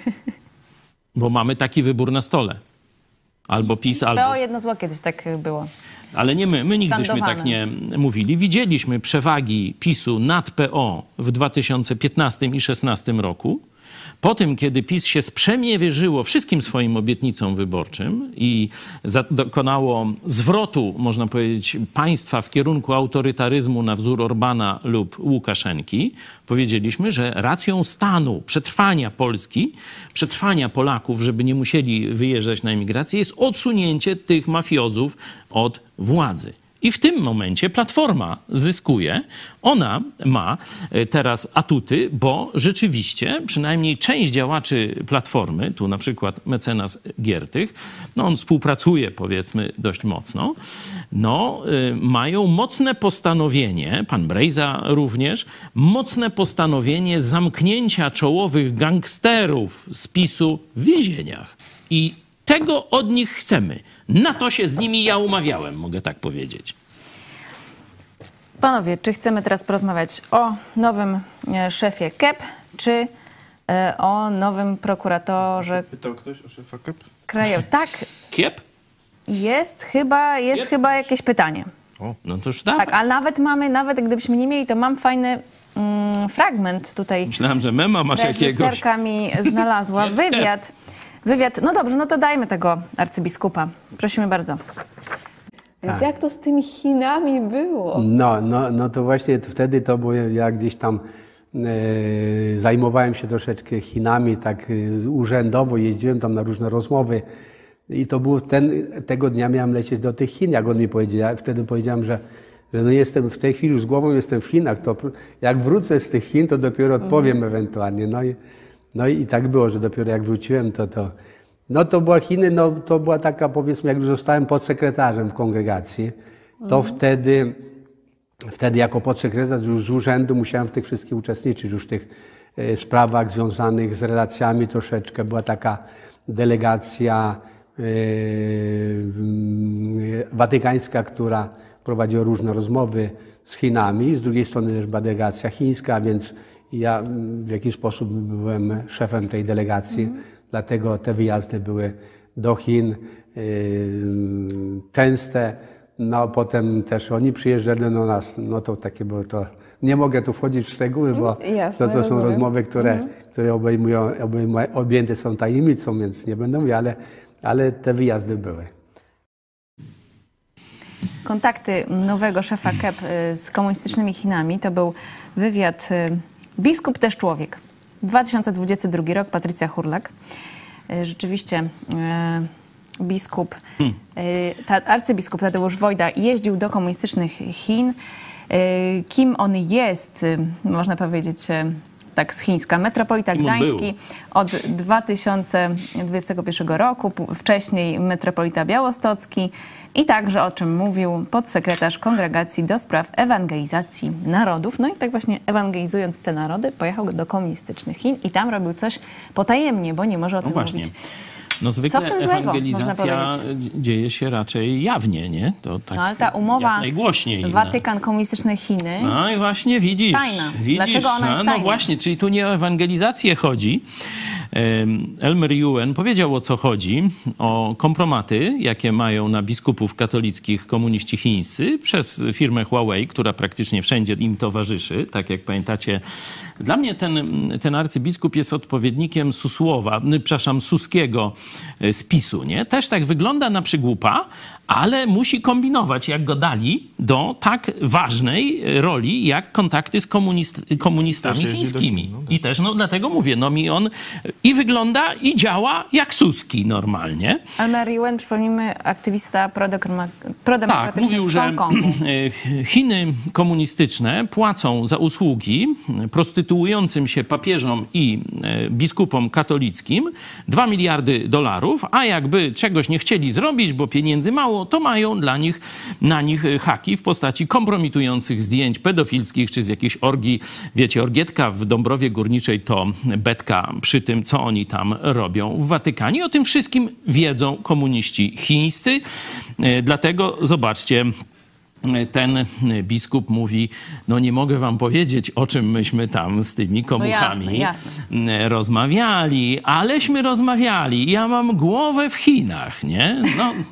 Bo mamy taki wybór na stole. Albo PiS, albo... PO jedno zło, kiedyś tak było. Ale nie my nigdyśmy Skandowane. tak nie mówili. Widzieliśmy przewagi PiS-u nad PO w 2015 i 2016 roku. Po tym, kiedy PiS się sprzeniewierzyło wszystkim swoim obietnicom wyborczym i dokonało zwrotu, można powiedzieć, państwa w kierunku autorytaryzmu na wzór Orbana lub Łukaszenki, powiedzieliśmy, że racją stanu przetrwania Polski, przetrwania Polaków, żeby nie musieli wyjeżdżać na emigrację, jest odsunięcie tych mafiozów od władzy. I w tym momencie Platforma zyskuje. Ona ma teraz atuty, bo rzeczywiście przynajmniej część działaczy Platformy, tu na przykład mecenas Giertych, on współpracuje powiedzmy dość mocno, mają mocne postanowienie, pan Brejza również, mocne postanowienie zamknięcia czołowych gangsterów z PiS-u w więzieniach. I tego od nich chcemy. Na to się z nimi ja umawiałem, mogę tak powiedzieć. Panowie, czy chcemy teraz porozmawiać o nowym szefie KEP, czy o nowym prokuratorze Pytał ktoś o szefa KEP? krajowy? Tak, Kiep? Jest chyba jakieś pytanie. No to już dawaj. Tak, ale nawet gdybyśmy nie mieli, to mam fajny fragment tutaj. Myślałam, że mema masz jakiegoś. Reżyserka mi znalazła. Wywiad. No dobrze, no to dajmy tego arcybiskupa. Prosimy bardzo. Więc jak to z tymi Chinami było? No to właśnie wtedy to było, jak gdzieś tam zajmowałem się troszeczkę Chinami, tak urzędowo, jeździłem tam na różne rozmowy i to było tego dnia miałem lecieć do tych Chin, jak on mi powiedział. Ja wtedy powiedziałem, że no jestem w tej chwili już z głową, jestem w Chinach, to jak wrócę z tych Chin, to dopiero odpowiem ewentualnie. No i tak było, że dopiero jak wróciłem, to była Chiny, to była taka, powiedzmy, jak już zostałem podsekretarzem w kongregacji, to wtedy jako podsekretarz już z urzędu musiałem w tych wszystkich uczestniczyć, już w tych sprawach związanych z relacjami troszeczkę. Była taka delegacja watykańska, która prowadziła różne rozmowy z Chinami, z drugiej strony też była delegacja chińska, więc ja w jakiś sposób byłem szefem tej delegacji, dlatego te wyjazdy były do Chin częste. No potem też oni przyjeżdżali do nas, no to takie było to. Nie mogę tu wchodzić w szczegóły, bo jasne, to są rozmowy, które objęte są tajemnicą, więc nie będę mówił, ale te wyjazdy były. Kontakty nowego szefa KEP z komunistycznymi Chinami to był wywiad Biskup też człowiek. 2022 rok, Patrycja Hurlak. Rzeczywiście arcybiskup Tadeusz Wojda jeździł do komunistycznych Chin. Kim on jest, można powiedzieć tak z chińska. Metropolita Gdański od 2021 roku, wcześniej metropolita białostocki i także, o czym mówił, podsekretarz Kongregacji do Spraw Ewangelizacji Narodów. No i tak właśnie ewangelizując te narody, pojechał do komunistycznych Chin i tam robił coś potajemnie, bo nie może o tym mówić. No zwykle ewangelizacja dzieje się raczej jawnie, nie? To tak, no ale ta umowa najgłośniej. Watykan, komunistyczne Chiny. No i właśnie widzisz. Tajna. Dlaczego ona jest tajna? No właśnie, czyli tu nie o ewangelizację chodzi. Elmer Yuen powiedział, o co chodzi, o kompromaty, jakie mają na biskupów katolickich komuniści chińscy przez firmę Huawei, która praktycznie wszędzie im towarzyszy. Tak jak pamiętacie, dla mnie ten arcybiskup jest odpowiednikiem suskiego spisu, nie? Też tak wygląda na przygłupa, ale musi kombinować, jak go dali, do tak ważnej roli, jak kontakty z komunistami chińskimi. I też, dlatego mówię, mi on i wygląda, i działa jak Suski normalnie. Elmer Yuen, przypomnijmy, aktywista prodemokratyczny tak, mówił, że Chiny komunistyczne płacą za usługi prostytuującym się papieżom i biskupom katolickim $2 miliardy, a jakby czegoś nie chcieli zrobić, bo pieniędzy mało, to mają na nich haki w postaci kompromitujących zdjęć pedofilskich czy z jakiejś orgii. Wiecie, orgietka w Dąbrowie Górniczej to betka przy tym, co oni tam robią w Watykanie. O tym wszystkim wiedzą komuniści chińscy. Dlatego zobaczcie, ten biskup mówi, nie mogę wam powiedzieć, o czym myśmy tam z tymi komuchami rozmawiali, aleśmy rozmawiali. Ja mam głowę w Chinach, nie?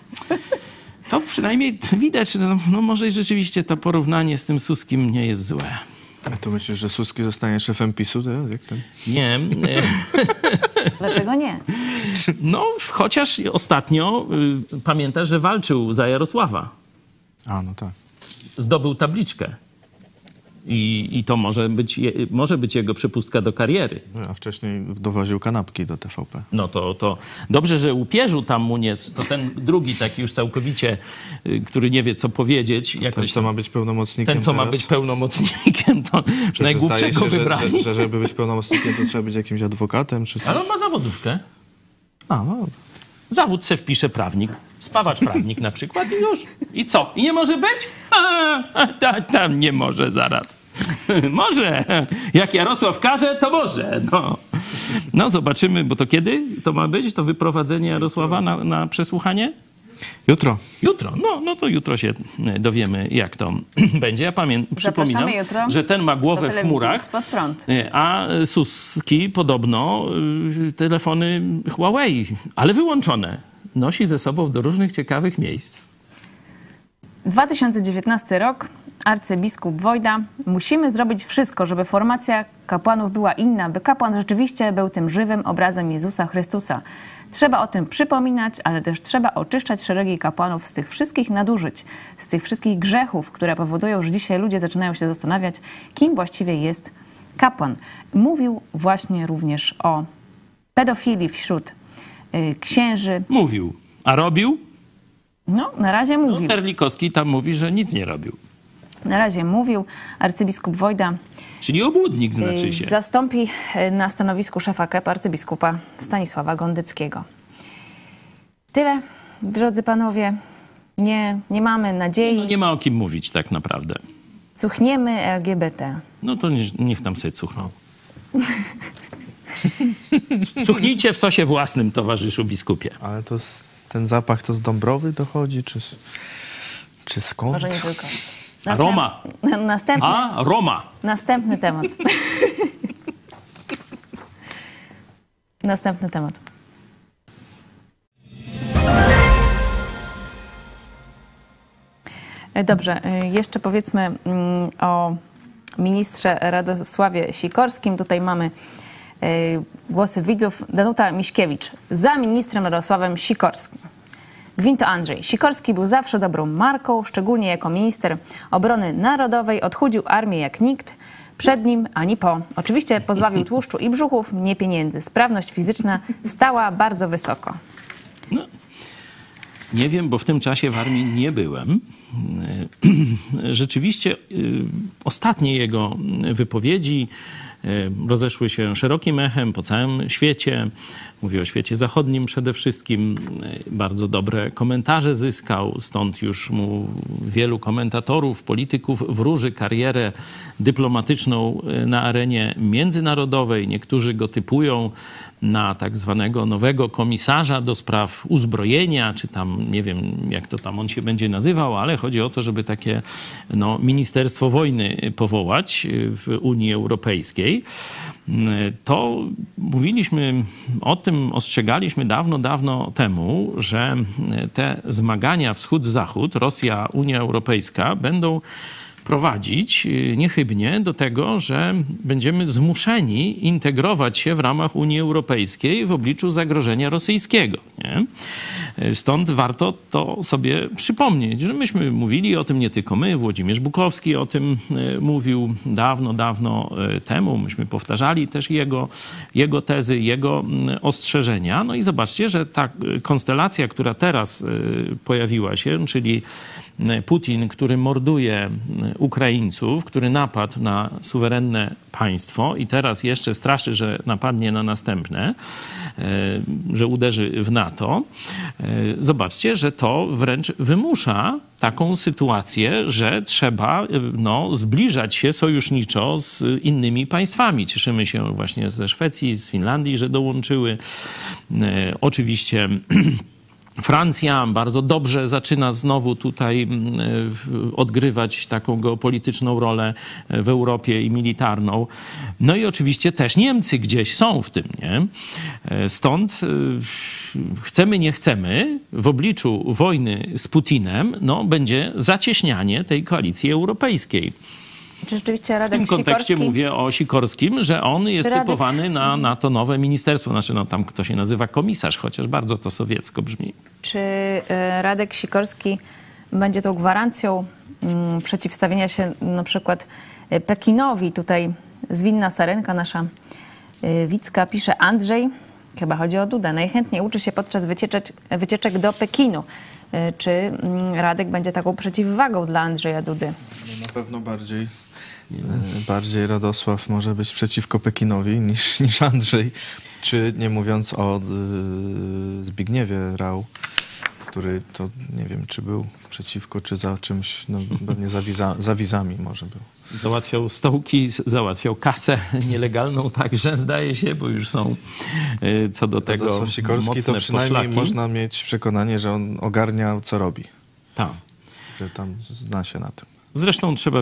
To przynajmniej widać, że może rzeczywiście to porównanie z tym Suskim nie jest złe. A to myślisz, że Suski zostanie szefem PiS-u teraz? Jak ten? Nie. Dlaczego nie? Chociaż ostatnio pamiętasz, że walczył za Jarosława. A, no tak. Zdobył tabliczkę. I to może być jego przepustka do kariery. A wcześniej dowoził kanapki do TVP. To dobrze, że upierzył tam mu nie... To ten drugi taki już całkowicie, który nie wie, co powiedzieć. Ten, co ma być pełnomocnikiem Ten, co ma być pełnomocnikiem, to najgłupszego wybrali. Że żeby być pełnomocnikiem, to trzeba być jakimś adwokatem, czy coś. Ale on ma zawodówkę. No. Zawód se wpisze prawnik. Spawacz prawnik na przykład i już. I co? I nie może być? Tam nie może zaraz. Może. Jak Jarosław każe, to może. Zobaczymy, bo to kiedy to ma być? To wyprowadzenie Jarosława na przesłuchanie? Jutro. To jutro się dowiemy, jak to będzie. Ja przypominam, że ten ma głowę w chmurach, a Suski podobno telefony Huawei, ale wyłączone nosi ze sobą do różnych ciekawych miejsc. 2019 rok, arcybiskup Wojda. Musimy zrobić wszystko, żeby formacja kapłanów była inna, by kapłan rzeczywiście był tym żywym obrazem Jezusa Chrystusa. Trzeba o tym przypominać, ale też trzeba oczyszczać szeregi kapłanów z tych wszystkich nadużyć, z tych wszystkich grzechów, które powodują, że dzisiaj ludzie zaczynają się zastanawiać, kim właściwie jest kapłan. Mówił właśnie również o pedofilii wśród księży. Mówił. A robił? No, na razie mówił. No, Terlikowski tam mówi, że nic nie robił. Na razie mówił. Arcybiskup Wojda Czyli obłudnik znaczy się. zastąpi na stanowisku szefa KEP arcybiskupa Stanisława Gondeckiego. Tyle, drodzy panowie. Nie mamy nadziei. No, nie ma o kim mówić tak naprawdę. Cuchniemy LGBT. No to niech tam sobie cuchną. Cuchnijcie w sosie własnym, towarzyszu biskupie. Ale to ten zapach to z Dąbrowy dochodzi, czy skąd? Może nie tylko. Roma. Roma. Następny temat. Następny temat. Dobrze, jeszcze powiedzmy o ministrze Radosławie Sikorskim. Tutaj mamy głosy widzów. Danuta Miśkiewicz. Za ministrem Radosławem Sikorskim. Gwinto Andrzej. Sikorski był zawsze dobrą marką, szczególnie jako minister obrony narodowej. Odchudził armię jak nikt. Przed nim ani po. Oczywiście pozbawił tłuszczu i brzuchów, nie pieniędzy. Sprawność fizyczna stała bardzo wysoko. No, nie wiem, bo w tym czasie w armii nie byłem. Rzeczywiście ostatnie jego wypowiedzi rozeszły się szerokim echem po całym świecie. Mówię o świecie zachodnim przede wszystkim. Bardzo dobre komentarze zyskał, stąd już mu wielu komentatorów, polityków wróży karierę dyplomatyczną na arenie międzynarodowej. Niektórzy go typują na tak zwanego nowego komisarza do spraw uzbrojenia, czy tam, nie wiem jak to tam on się będzie nazywał, ale chodzi o to, żeby takie ministerstwo wojny powołać w Unii Europejskiej. To mówiliśmy o tym, ostrzegaliśmy dawno temu, że te zmagania wschód-zachód, Rosja, Unia Europejska będą prowadzić niechybnie do tego, że będziemy zmuszeni integrować się w ramach Unii Europejskiej w obliczu zagrożenia rosyjskiego. Nie? Stąd warto to sobie przypomnieć, że myśmy mówili o tym, nie tylko my, Włodzimierz Bukowski o tym mówił dawno temu. Myśmy powtarzali też jego tezy, jego ostrzeżenia. No i zobaczcie, że ta konstelacja, która teraz pojawiła się, czyli Putin, który morduje Ukraińców, który napadł na suwerenne państwo i teraz jeszcze straszy, że napadnie na następne, że uderzy w NATO. Zobaczcie, że to wręcz wymusza taką sytuację, że trzeba zbliżać się sojuszniczo z innymi państwami. Cieszymy się właśnie ze Szwecji, z Finlandii, że dołączyły. Oczywiście Francja bardzo dobrze zaczyna znowu tutaj odgrywać taką geopolityczną rolę w Europie i militarną. No i oczywiście też Niemcy gdzieś są w tym, nie? Stąd chcemy, nie chcemy, w obliczu wojny z Putinem, będzie zacieśnianie tej koalicji europejskiej. Czy rzeczywiście w Radek tym kontekście Sikorski... mówię o Sikorskim, że on jest typowany na to nowe ministerstwo. Znaczy, tam kto się nazywa komisarz, chociaż bardzo to sowiecko brzmi. Czy Radek Sikorski będzie tą gwarancją przeciwstawienia się na przykład Pekinowi? Tutaj zwinna Sarenka, nasza Wicka, pisze: Andrzej, chyba chodzi o Dudę, najchętniej uczy się podczas wycieczek do Pekinu. Czy Radek będzie taką przeciwwagą dla Andrzeja Dudy? Na pewno bardziej Radosław może być przeciwko Pekinowi niż Andrzej. Czy nie mówiąc o Zbigniewie Rau, który to nie wiem, czy był przeciwko, czy za czymś, pewnie za wizami może był. Załatwiał stołki, załatwiał kasę nielegalną także, zdaje się, bo już są co do tego Radosław Sikorski to przynajmniej poszlaki. można mieć przekonanie, że on ogarnia, co robi. Tak. Że tam zna się na tym. Zresztą trzeba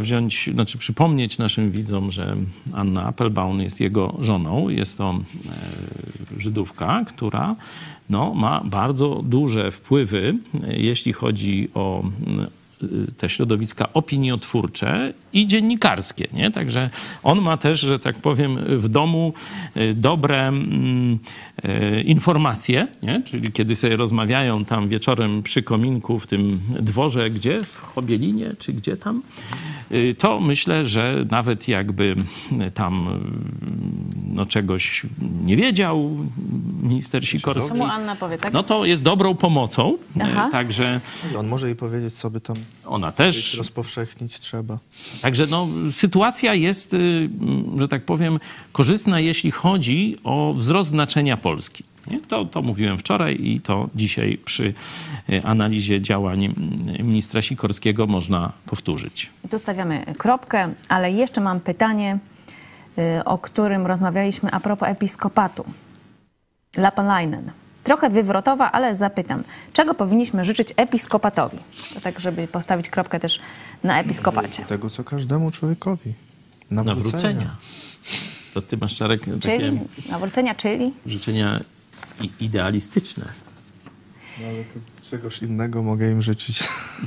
przypomnieć naszym widzom, że Anna Appelbaum jest jego żoną. Jest to Żydówka, która no, ma bardzo duże wpływy, jeśli chodzi o te środowiska opiniotwórcze i dziennikarskie, nie? Także on ma też, że tak powiem, w domu dobre informacje, nie? Czyli kiedy sobie rozmawiają tam wieczorem przy kominku w tym dworze, gdzie? W Chobielinie, czy gdzie tam? To myślę, że nawet jakby tam no, czegoś nie wiedział minister Sikorski, Co mu Anna powie, tak? no to jest dobrą pomocą. Aha. Także On może jej powiedzieć, co by tam ona też. rozpowszechnić trzeba. Także no, sytuacja jest, że tak powiem, korzystna, jeśli chodzi o wzrost znaczenia Polski. Nie? To mówiłem wczoraj i to dzisiaj przy analizie działań ministra Sikorskiego można powtórzyć. Tu stawiamy kropkę, ale jeszcze mam pytanie, o którym rozmawialiśmy a propos episkopatu. Lapalainen. Trochę wywrotowa, ale zapytam. Czego powinniśmy życzyć episkopatowi? To tak, żeby postawić kropkę też na episkopacie. Tego, co każdemu człowiekowi. Nawrócenia. To ty masz, Czarek, Czyli? takie Nawrócenia, czyli? życzenia idealistyczne. No, ale to czegoś innego mogę im życzyć.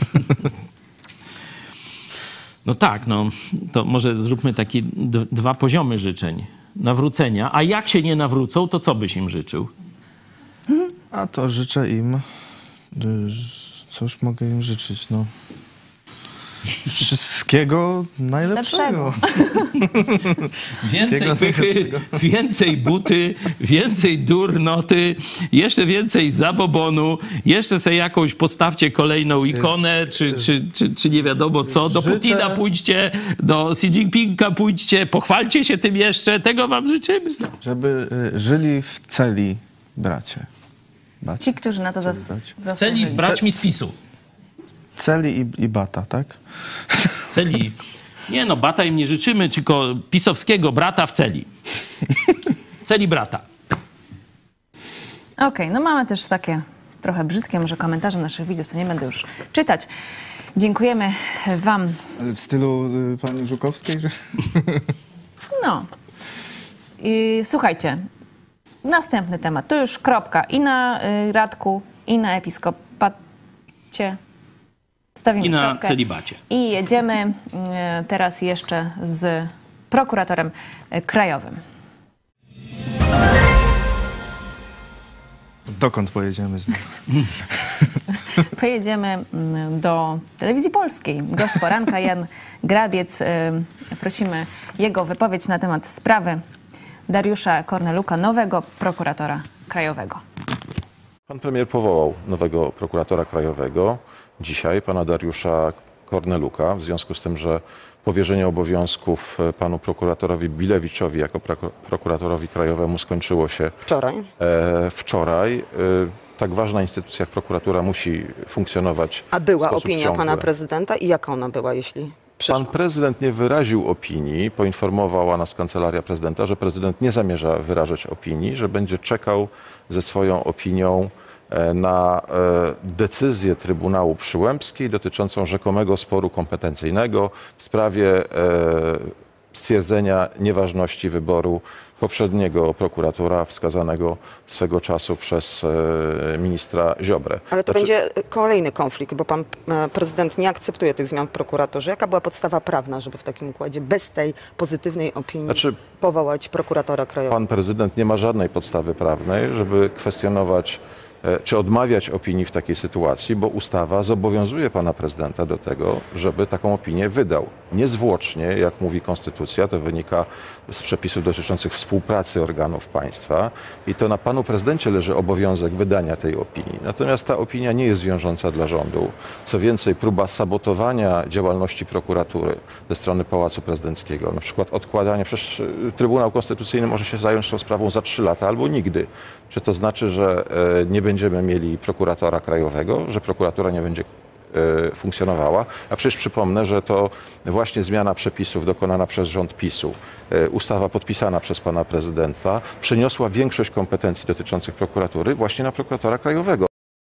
No tak, no to może zróbmy takie dwa poziomy życzeń. Nawrócenia. A jak się nie nawrócą, to co byś im życzył? A to życzę im... Cóż mogę im życzyć, no... Wszystkiego najlepszego. Więcej pychy, więcej buty, więcej durnoty, jeszcze więcej zabobonu, jeszcze sobie jakąś postawcie kolejną ikonę, czy nie wiadomo co. Do Putina pójdźcie, do Xi Jinpinga pójdźcie, pochwalcie się tym jeszcze, tego wam życzymy. Żeby żyli w celi bracie. Ci, którzy na to zasłużyli. Celi z braćmi z PiS-u. Celi i bata, tak? Celi. Nie no, bata im nie życzymy, tylko pisowskiego brata w celi. Celi brata. Okej, no mamy też takie trochę brzydkie może komentarze naszych widzów, to nie będę już czytać. Dziękujemy wam. Ale w stylu pani Żukowskiej, że... No. I słuchajcie, następny temat. To już kropka i na Radku, i na episkopacie. Stawimy I na kropkę. celibacie. I jedziemy teraz jeszcze z prokuratorem krajowym. Dokąd pojedziemy z nim? Pojedziemy do Telewizji Polskiej. Gość poranka, Jan Grabiec. Prosimy jego wypowiedź na temat sprawy Dariusza Korneluka, nowego prokuratora krajowego. Pan premier powołał nowego prokuratora krajowego dzisiaj, pana Dariusza Korneluka, w związku z tym, że powierzenie obowiązków panu prokuratorowi Bilewiczowi jako prokuratorowi krajowemu skończyło się wczoraj. Tak ważna instytucja jak prokuratura musi funkcjonować. A była w sposób opinia ciągły. pana prezydenta i jaka ona była, jeśli przyszła? Pan prezydent nie wyraził opinii, poinformowała nas Kancelaria Prezydenta, że prezydent nie zamierza wyrażać opinii, że będzie czekał ze swoją opinią na decyzję Trybunału Przyłębskiej dotyczącą rzekomego sporu kompetencyjnego w sprawie stwierdzenia nieważności wyboru poprzedniego prokuratora wskazanego swego czasu przez ministra Ziobrę. Ale to będzie kolejny konflikt, bo pan prezydent nie akceptuje tych zmian w prokuraturze. Jaka była podstawa prawna, żeby w takim układzie bez tej pozytywnej opinii powołać prokuratora krajowego? Pan prezydent nie ma żadnej podstawy prawnej, żeby kwestionować czy odmawiać opinii w takiej sytuacji, bo ustawa zobowiązuje pana prezydenta do tego, żeby taką opinię wydał. Niezwłocznie, jak mówi konstytucja, to wynika z przepisów dotyczących współpracy organów państwa i to na panu prezydencie leży obowiązek wydania tej opinii. Natomiast ta opinia nie jest wiążąca dla rządu. Co więcej, próba sabotowania działalności prokuratury ze strony Pałacu Prezydenckiego, na przykład odkładanie, przecież Trybunał Konstytucyjny może się zająć tą sprawą za 3 lata albo nigdy. Czy to znaczy, że nie będziemy mieli prokuratora krajowego, że prokuratura nie będzie funkcjonowała? A przecież przypomnę, że to właśnie zmiana przepisów dokonana przez rząd PiS-u, ustawa podpisana przez pana prezydenta, przeniosła większość kompetencji dotyczących prokuratury właśnie na prokuratora krajowego.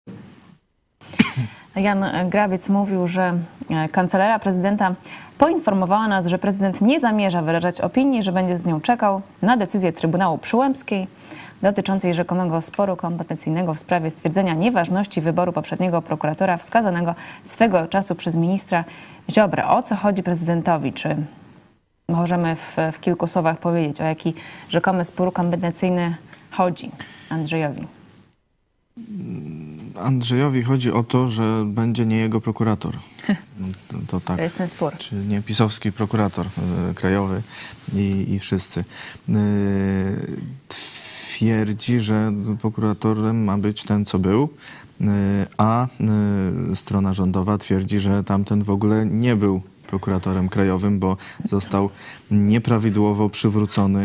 Jan Grabiec mówił, że Kancelaria Prezydenta poinformowała nas, że prezydent nie zamierza wyrażać opinii, że będzie z nią czekał na decyzję Trybunału Przyłębskiej. dotyczącej rzekomego sporu kompetencyjnego w sprawie stwierdzenia nieważności wyboru poprzedniego prokuratora wskazanego swego czasu przez ministra Ziobrę. O co chodzi prezydentowi? Czy możemy w kilku słowach powiedzieć, o jaki rzekomy spór kompetencyjny chodzi Andrzejowi? Andrzejowi chodzi o to, że będzie nie jego prokurator. To tak. To jest ten spór. Czyli nie pisowski prokurator krajowy i wszyscy. Twierdzi, że prokuratorem ma być ten, co był, a strona rządowa twierdzi, że tamten w ogóle nie był prokuratorem krajowym, bo został nieprawidłowo przywrócony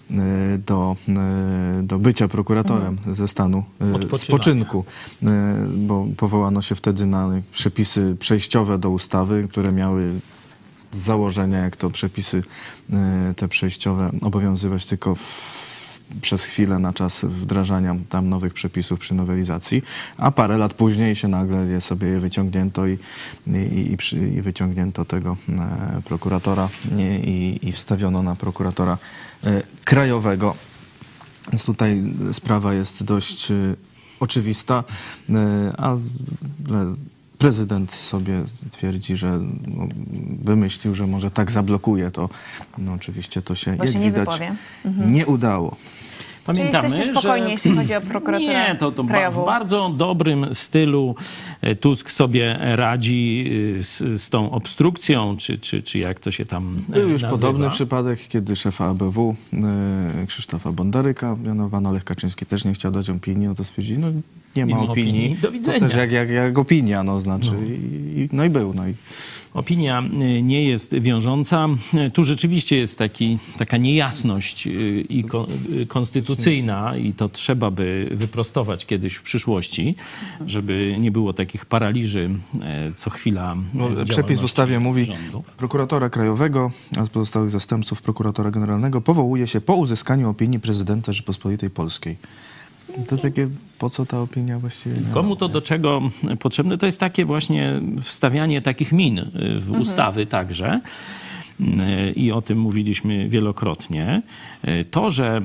do bycia prokuratorem ze stanu spoczynku, bo powołano się wtedy na przepisy przejściowe do ustawy, które miały z założenia, jak to przepisy te przejściowe, obowiązywać tylko przez chwilę na czas wdrażania tam nowych przepisów przy nowelizacji, a parę lat później się nagle sobie je wyciągnięto i wyciągnięto tego prokuratora i wstawiono na prokuratora krajowego. Więc tutaj sprawa jest dość oczywista, ale prezydent sobie twierdzi, że wymyślił, że może tak zablokuje to. No oczywiście to się, jak widać, nie udało. Pamiętamy, czy jesteście spokojni, jeśli chodzi o prokuraturę Nie, to krajową? w bardzo dobrym stylu Tusk sobie radzi z tą obstrukcją, czy jak to się tam Był już nazywa. podobny przypadek, kiedy szefa ABW Krzysztofa Bondaryka mianowano. Lech Kaczyński też nie chciał dać opinii, no to stwierdzili, no nie ma opinii. Do widzenia. To też jak opinia, no znaczy. No i był. Opinia nie jest wiążąca. Tu rzeczywiście jest taka niejasność konstytucyjna i to trzeba by wyprostować kiedyś w przyszłości, żeby nie było takich paraliży co chwila. Przepis w ustawie mówi, rządu. Prokuratora krajowego, a pozostałych zastępców prokuratora generalnego powołuje się po uzyskaniu opinii prezydenta Rzeczypospolitej Polskiej. To takie, po co ta opinia właściwie? Komu to do czego potrzebne? To jest takie właśnie wstawianie takich min w ustawy także. I o tym mówiliśmy wielokrotnie. To, że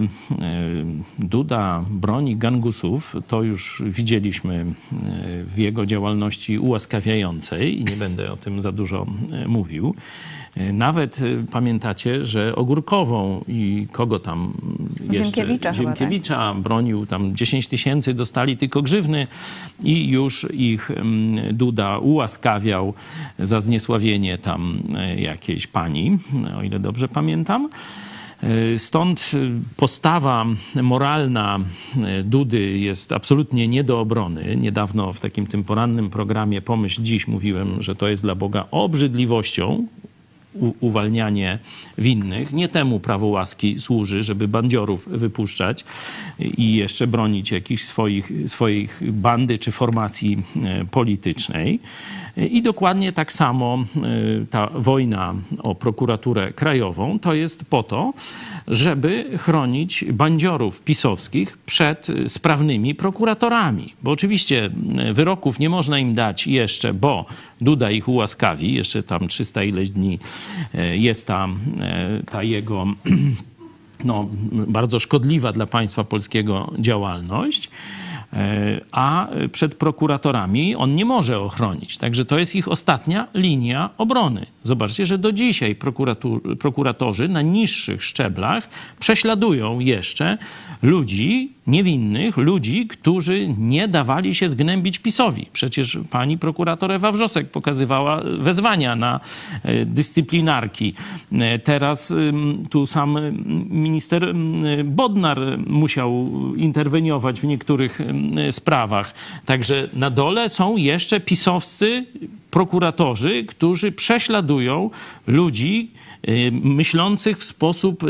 Duda broni gangusów, to już widzieliśmy w jego działalności ułaskawiającej i nie będę o tym za dużo mówił. Nawet pamiętacie, że Ogórkową i kogo tam jeszcze? Ziemkiewicza bronił, tam 10 000 dostali tylko grzywny i już ich Duda ułaskawiał za zniesławienie tam jakiejś pani, o ile dobrze pamiętam. Stąd postawa moralna Dudy jest absolutnie nie do obrony. Niedawno w takim tym porannym programie Pomyśl Dziś mówiłem, że to jest dla Boga obrzydliwością, uwalnianie winnych. Nie temu prawo łaski służy, żeby bandziorów wypuszczać i jeszcze bronić jakichś swoich bandy czy formacji politycznej. I dokładnie tak samo ta wojna o prokuraturę krajową to jest po to, żeby chronić bandziorów pisowskich przed sprawnymi prokuratorami. Bo oczywiście wyroków nie można im dać jeszcze, bo Duda ich ułaskawi. Jeszcze tam 300 ileś dni jest ta jego bardzo szkodliwa dla państwa polskiego działalność. A przed prokuratorami on nie może ochronić. Także to jest ich ostatnia linia obrony. Zobaczcie, że do dzisiaj prokuratorzy na niższych szczeblach prześladują jeszcze ludzi niewinnych, ludzi, którzy nie dawali się zgnębić PiS-owi. Przecież pani prokurator Ewa Wrzosek pokazywała wezwania na dyscyplinarki. Teraz tu sam minister Bodnar musiał interweniować w niektórych sprawach. Także na dole są jeszcze pisowscy prokuratorzy, którzy prześladują ludzi myślących w sposób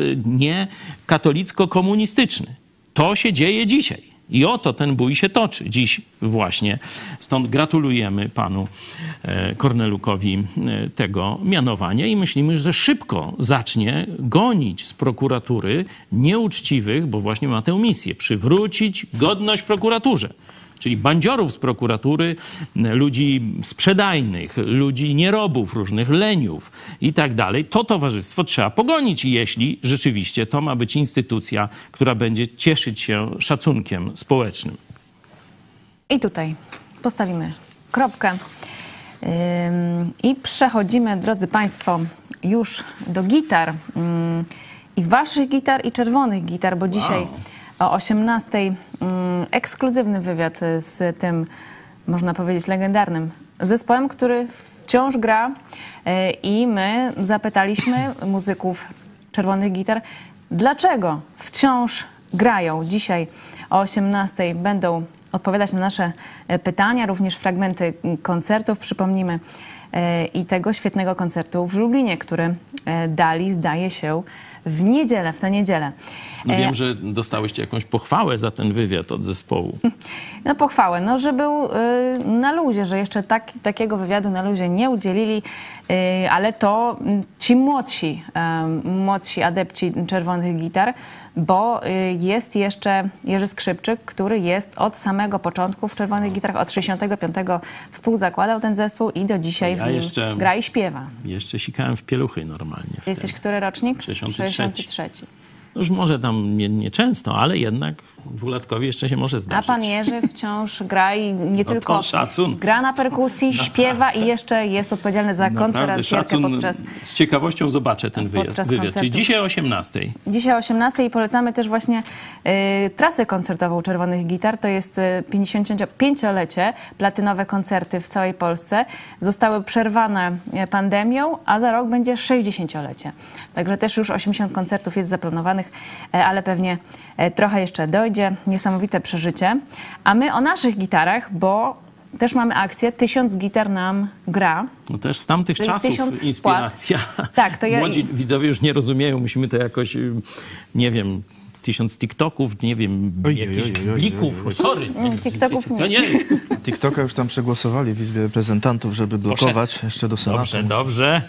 niekatolicko-komunistyczny. To się dzieje dzisiaj. I oto ten bój się toczy dziś właśnie. Stąd gratulujemy panu Kornelukowi tego mianowania i myślimy, że szybko zacznie gonić z prokuratury nieuczciwych, bo właśnie ma tę misję, przywrócić godność prokuraturze. czyli bandziorów z prokuratury, ludzi sprzedajnych, ludzi nierobów, różnych leniów i tak dalej, to towarzystwo trzeba pogonić, jeśli rzeczywiście to ma być instytucja, która będzie cieszyć się szacunkiem społecznym. I tutaj postawimy kropkę. I przechodzimy, drodzy Państwo, już do gitar. I waszych gitar, i czerwonych gitar, bo dzisiaj o 18:00 ekskluzywny wywiad z tym, można powiedzieć, legendarnym zespołem, który wciąż gra. I my zapytaliśmy muzyków czerwonych gitar, dlaczego wciąż grają. Dzisiaj o 18:00 będą odpowiadać na nasze pytania, również fragmenty koncertów, przypomnijmy, i tego świetnego koncertu w Lublinie, który dali, zdaje się, w niedzielę, w tę niedzielę. No wiem, że dostałyście jakąś pochwałę za ten wywiad od zespołu. No pochwałę, no że był na luzie, że jeszcze takiego wywiadu na luzie nie udzielili, ale to ci młodsi adepci czerwonych gitar, bo jest jeszcze Jerzy Skrzypczyk, który jest od samego początku w czerwonych gitarach, od 65 współzakładał ten zespół i do dzisiaj w nim gra i śpiewa. Jeszcze sikałem w pieluchy normalnie. Jesteś który rocznik? 63. Już może tam nie często, ale jednak dwulatkowi jeszcze się może zdarzyć. A pan Jerzy wciąż gra i nie tylko szacun. gra na perkusji, śpiewa i jeszcze jest odpowiedzialny za konferencjerkę podczas... Z ciekawością zobaczę ten wywiad. Czyli dzisiaj o 18:00. Dzisiaj o 18:00 i polecamy też właśnie trasę koncertową Czerwonych Gitar. To jest 55-lecie, platynowe koncerty w całej Polsce. Zostały przerwane pandemią, a za rok będzie 60-lecie. Także też już 80 koncertów jest zaplanowanych, ale pewnie trochę jeszcze dojdzie. Niesamowite przeżycie. A my o naszych gitarach, bo też mamy akcję 1000 gitar nam gra. No też z tamtych czasów inspiracja. Tak, to Młodzi widzowie już nie rozumieją. Musimy to jakoś, nie wiem, 1000 TikToków, nie wiem, jakichś blików. Sorry. TikToków nie. TikToka już tam przegłosowali w Izbie Reprezentantów, żeby blokować jeszcze do Senatu. Dobrze.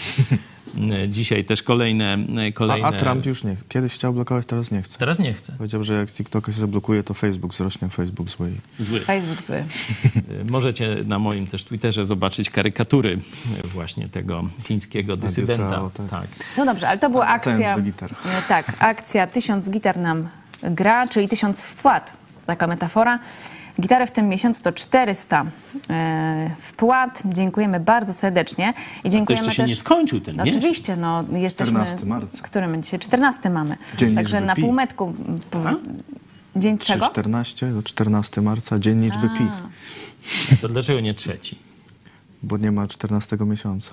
Dzisiaj też kolejne... A Trump już nie. Kiedyś chciał blokować, teraz nie chce. Teraz nie chce. Powiedział, że jak TikToka się zablokuje, to Facebook zrośnie. Facebook zły. Facebook zły. Możecie na moim też Twitterze zobaczyć karykatury właśnie tego chińskiego dysydenta. Tak. No dobrze, ale to była akcja... do gitar. Tak, akcja 1000 gitar nam gra, czyli 1000 wpłat. Taka metafora. Gitary w tym miesiącu to 400 wpłat. Dziękujemy bardzo serdecznie. I dziękujemy to jeszcze też... się nie skończył ten miesiąc. Oczywiście, no jesteśmy... 14 marca. Który my dzisiaj? 14 mamy. Dzień Także na półmetku... Dzień czego? 14 do 14 marca, dzień liczby pi. To dlaczego nie 3? Bo nie ma 14 miesiąca.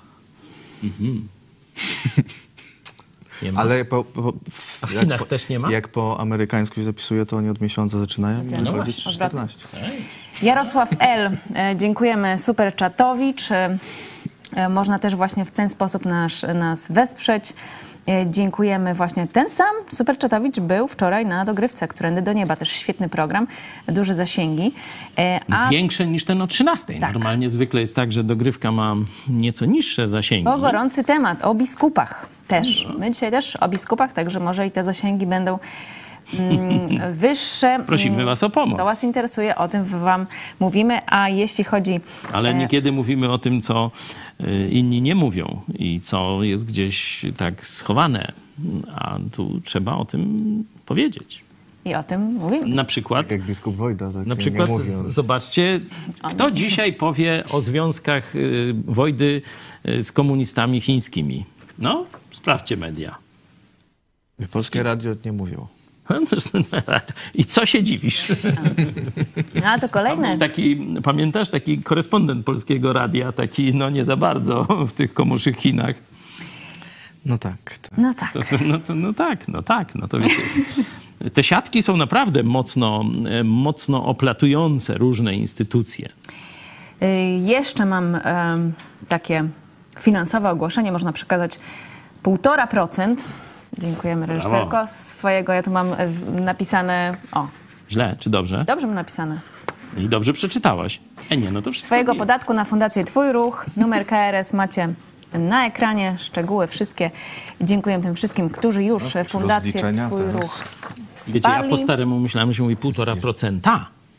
Nie ma. Ale w Chinach też nie ma? Jak po amerykańsku się zapisuje, to oni od miesiąca zaczynają i wychodzi 14. Jarosław L. Dziękujemy Super Czatowicz. Można też właśnie w ten sposób nas wesprzeć. Dziękujemy właśnie. Ten sam Super Czatowicz był wczoraj na Dogrywce, Którędy do Nieba. Też świetny program, duże zasięgi. Większe niż ten o 13. Tak. Normalnie zwykle jest tak, że Dogrywka ma nieco niższe zasięgi. O gorący temat, o biskupach też. My dzisiaj też o biskupach, także może i te zasięgi będą wyższe. Prosimy was o pomoc. To was interesuje, o tym wam mówimy, a jeśli chodzi... Ale niekiedy mówimy o tym, co inni nie mówią i co jest gdzieś tak schowane, a tu trzeba o tym powiedzieć. I o tym mówimy. Na przykład... Tak jak biskup Wojda. Tak na przykład, zobaczcie, kto dzisiaj powie o związkach Wojdy z komunistami chińskimi. No, sprawdźcie media. Polskie radio nie mówią. I co się dziwisz? A to kolejne. Pamiętasz taki korespondent Polskiego Radia, taki no nie za bardzo w tych komuszych Chinach? No tak. No tak. No to wiecie. Te siatki są naprawdę mocno oplatujące różne instytucje. Jeszcze mam takie finansowe ogłoszenie. Można przekazać 1,5%. Dziękujemy, reżyserko. Swojego, ja tu mam napisane... Źle, czy dobrze? Dobrze mam napisane. I dobrze przeczytałaś. Nie, no to wszystko swojego podatku na Fundację Twój Ruch. Numer KRS macie na ekranie. Szczegóły wszystkie. Dziękuję tym wszystkim, którzy już Fundację Twój Ruch wsparli. Wiecie, ja po staremu myślałem, że się mówi 1,5%.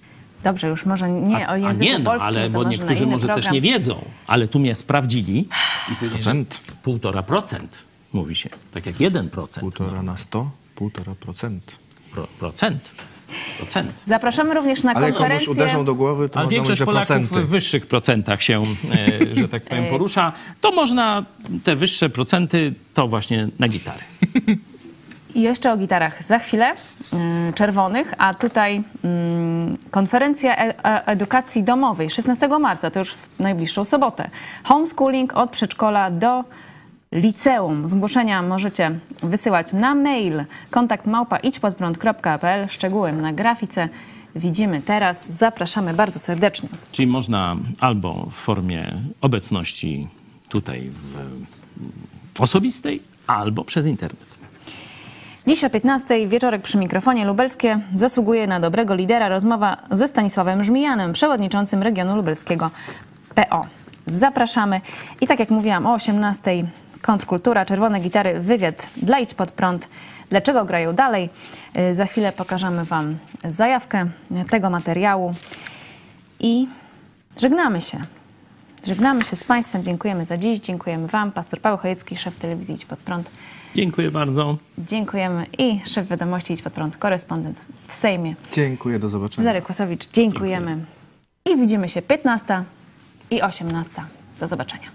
Dobrze, już może nie o języku polskim, ale to bo może niektórzy na może program. też nie wiedzą, ale tu mnie sprawdzili i powiedzieli, że 1,5% mówi się, tak jak 1%. 1,5 na 100, 1,5%. Procent. Zapraszamy również na Ale konferencję. komuś uderzą do głowy, to Ale można większość mówić, że Polaków procenty. w wyższych procentach się, że tak powiem, porusza. To można te wyższe procenty to właśnie na gitary. I jeszcze o gitarach za chwilę, czerwonych, a tutaj konferencja edukacji domowej 16 marca, to już w najbliższą sobotę. Homeschooling od przedszkola do liceum. Zgłoszenia możecie wysyłać na mail kontakt@idźpodprąd.pl. Szczegóły na grafice widzimy teraz. Zapraszamy bardzo serdecznie. Czyli można albo w formie obecności tutaj w osobistej, albo przez internet. Dziś o 15:00 wieczorek przy mikrofonie lubelskie zasługuje na dobrego lidera rozmowa ze Stanisławem Żmijanem, przewodniczącym regionu lubelskiego PO. Zapraszamy. I tak jak mówiłam, o 18:00 kontrkultura, czerwone gitary, wywiad dla Idź Pod Prąd. Dlaczego grają dalej? Za chwilę pokażemy wam zajawkę tego materiału i żegnamy się. Żegnamy się z państwem. Dziękujemy za dziś. Dziękujemy wam. Pastor Paweł Chojecki, szef telewizji Idź Pod Prąd. Dziękuję bardzo. Dziękujemy i szef wiadomości Idź Pod Prąd, korespondent w Sejmie. Dziękuję, do zobaczenia. Cezary Kłosowicz, dziękujemy. I widzimy się 15:00 i 18:00. Do zobaczenia.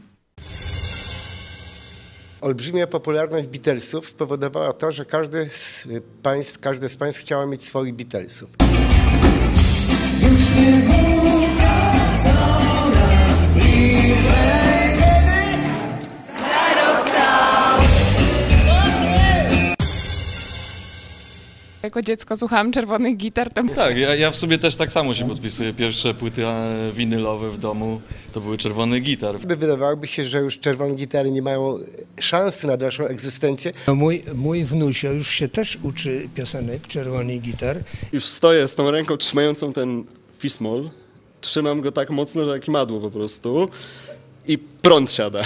Olbrzymia popularność Beatlesów spowodowała to, że każde z państw chciało mieć swoich Beatlesów. Jako dziecko słuchałam czerwonych gitar. Tak, ja w sumie też tak samo się podpisuję. Pierwsze płyty winylowe w domu to były czerwone gitar. Wydawałoby się, że już czerwone gitary nie mają szansy na dalszą egzystencję. No mój wnusio już się też uczy piosenek czerwonych gitar. Już stoję z tą ręką trzymającą ten fishmol. Trzymam go tak mocno, że jak madło po prostu. I prąd siada.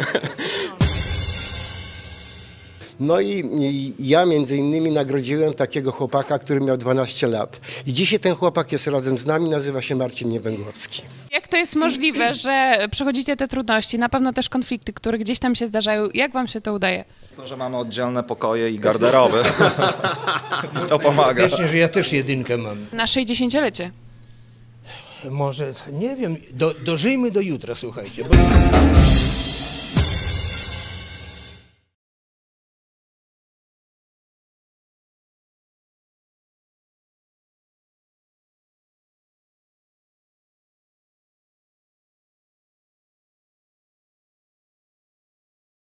No i ja między innymi nagrodziłem takiego chłopaka, który miał 12 lat. I dzisiaj ten chłopak jest razem z nami, nazywa się Marcin Niewęgłowski. Jak to jest możliwe, że przechodzicie te trudności, na pewno też konflikty, które gdzieś tam się zdarzają. Jak wam się to udaje? To, że mamy oddzielne pokoje i garderoby. I to pomaga. Wiecie, że ja też jedynkę mam. Na 60-lecie. Może, nie wiem, dożyjmy do jutra, słuchajcie. Bo...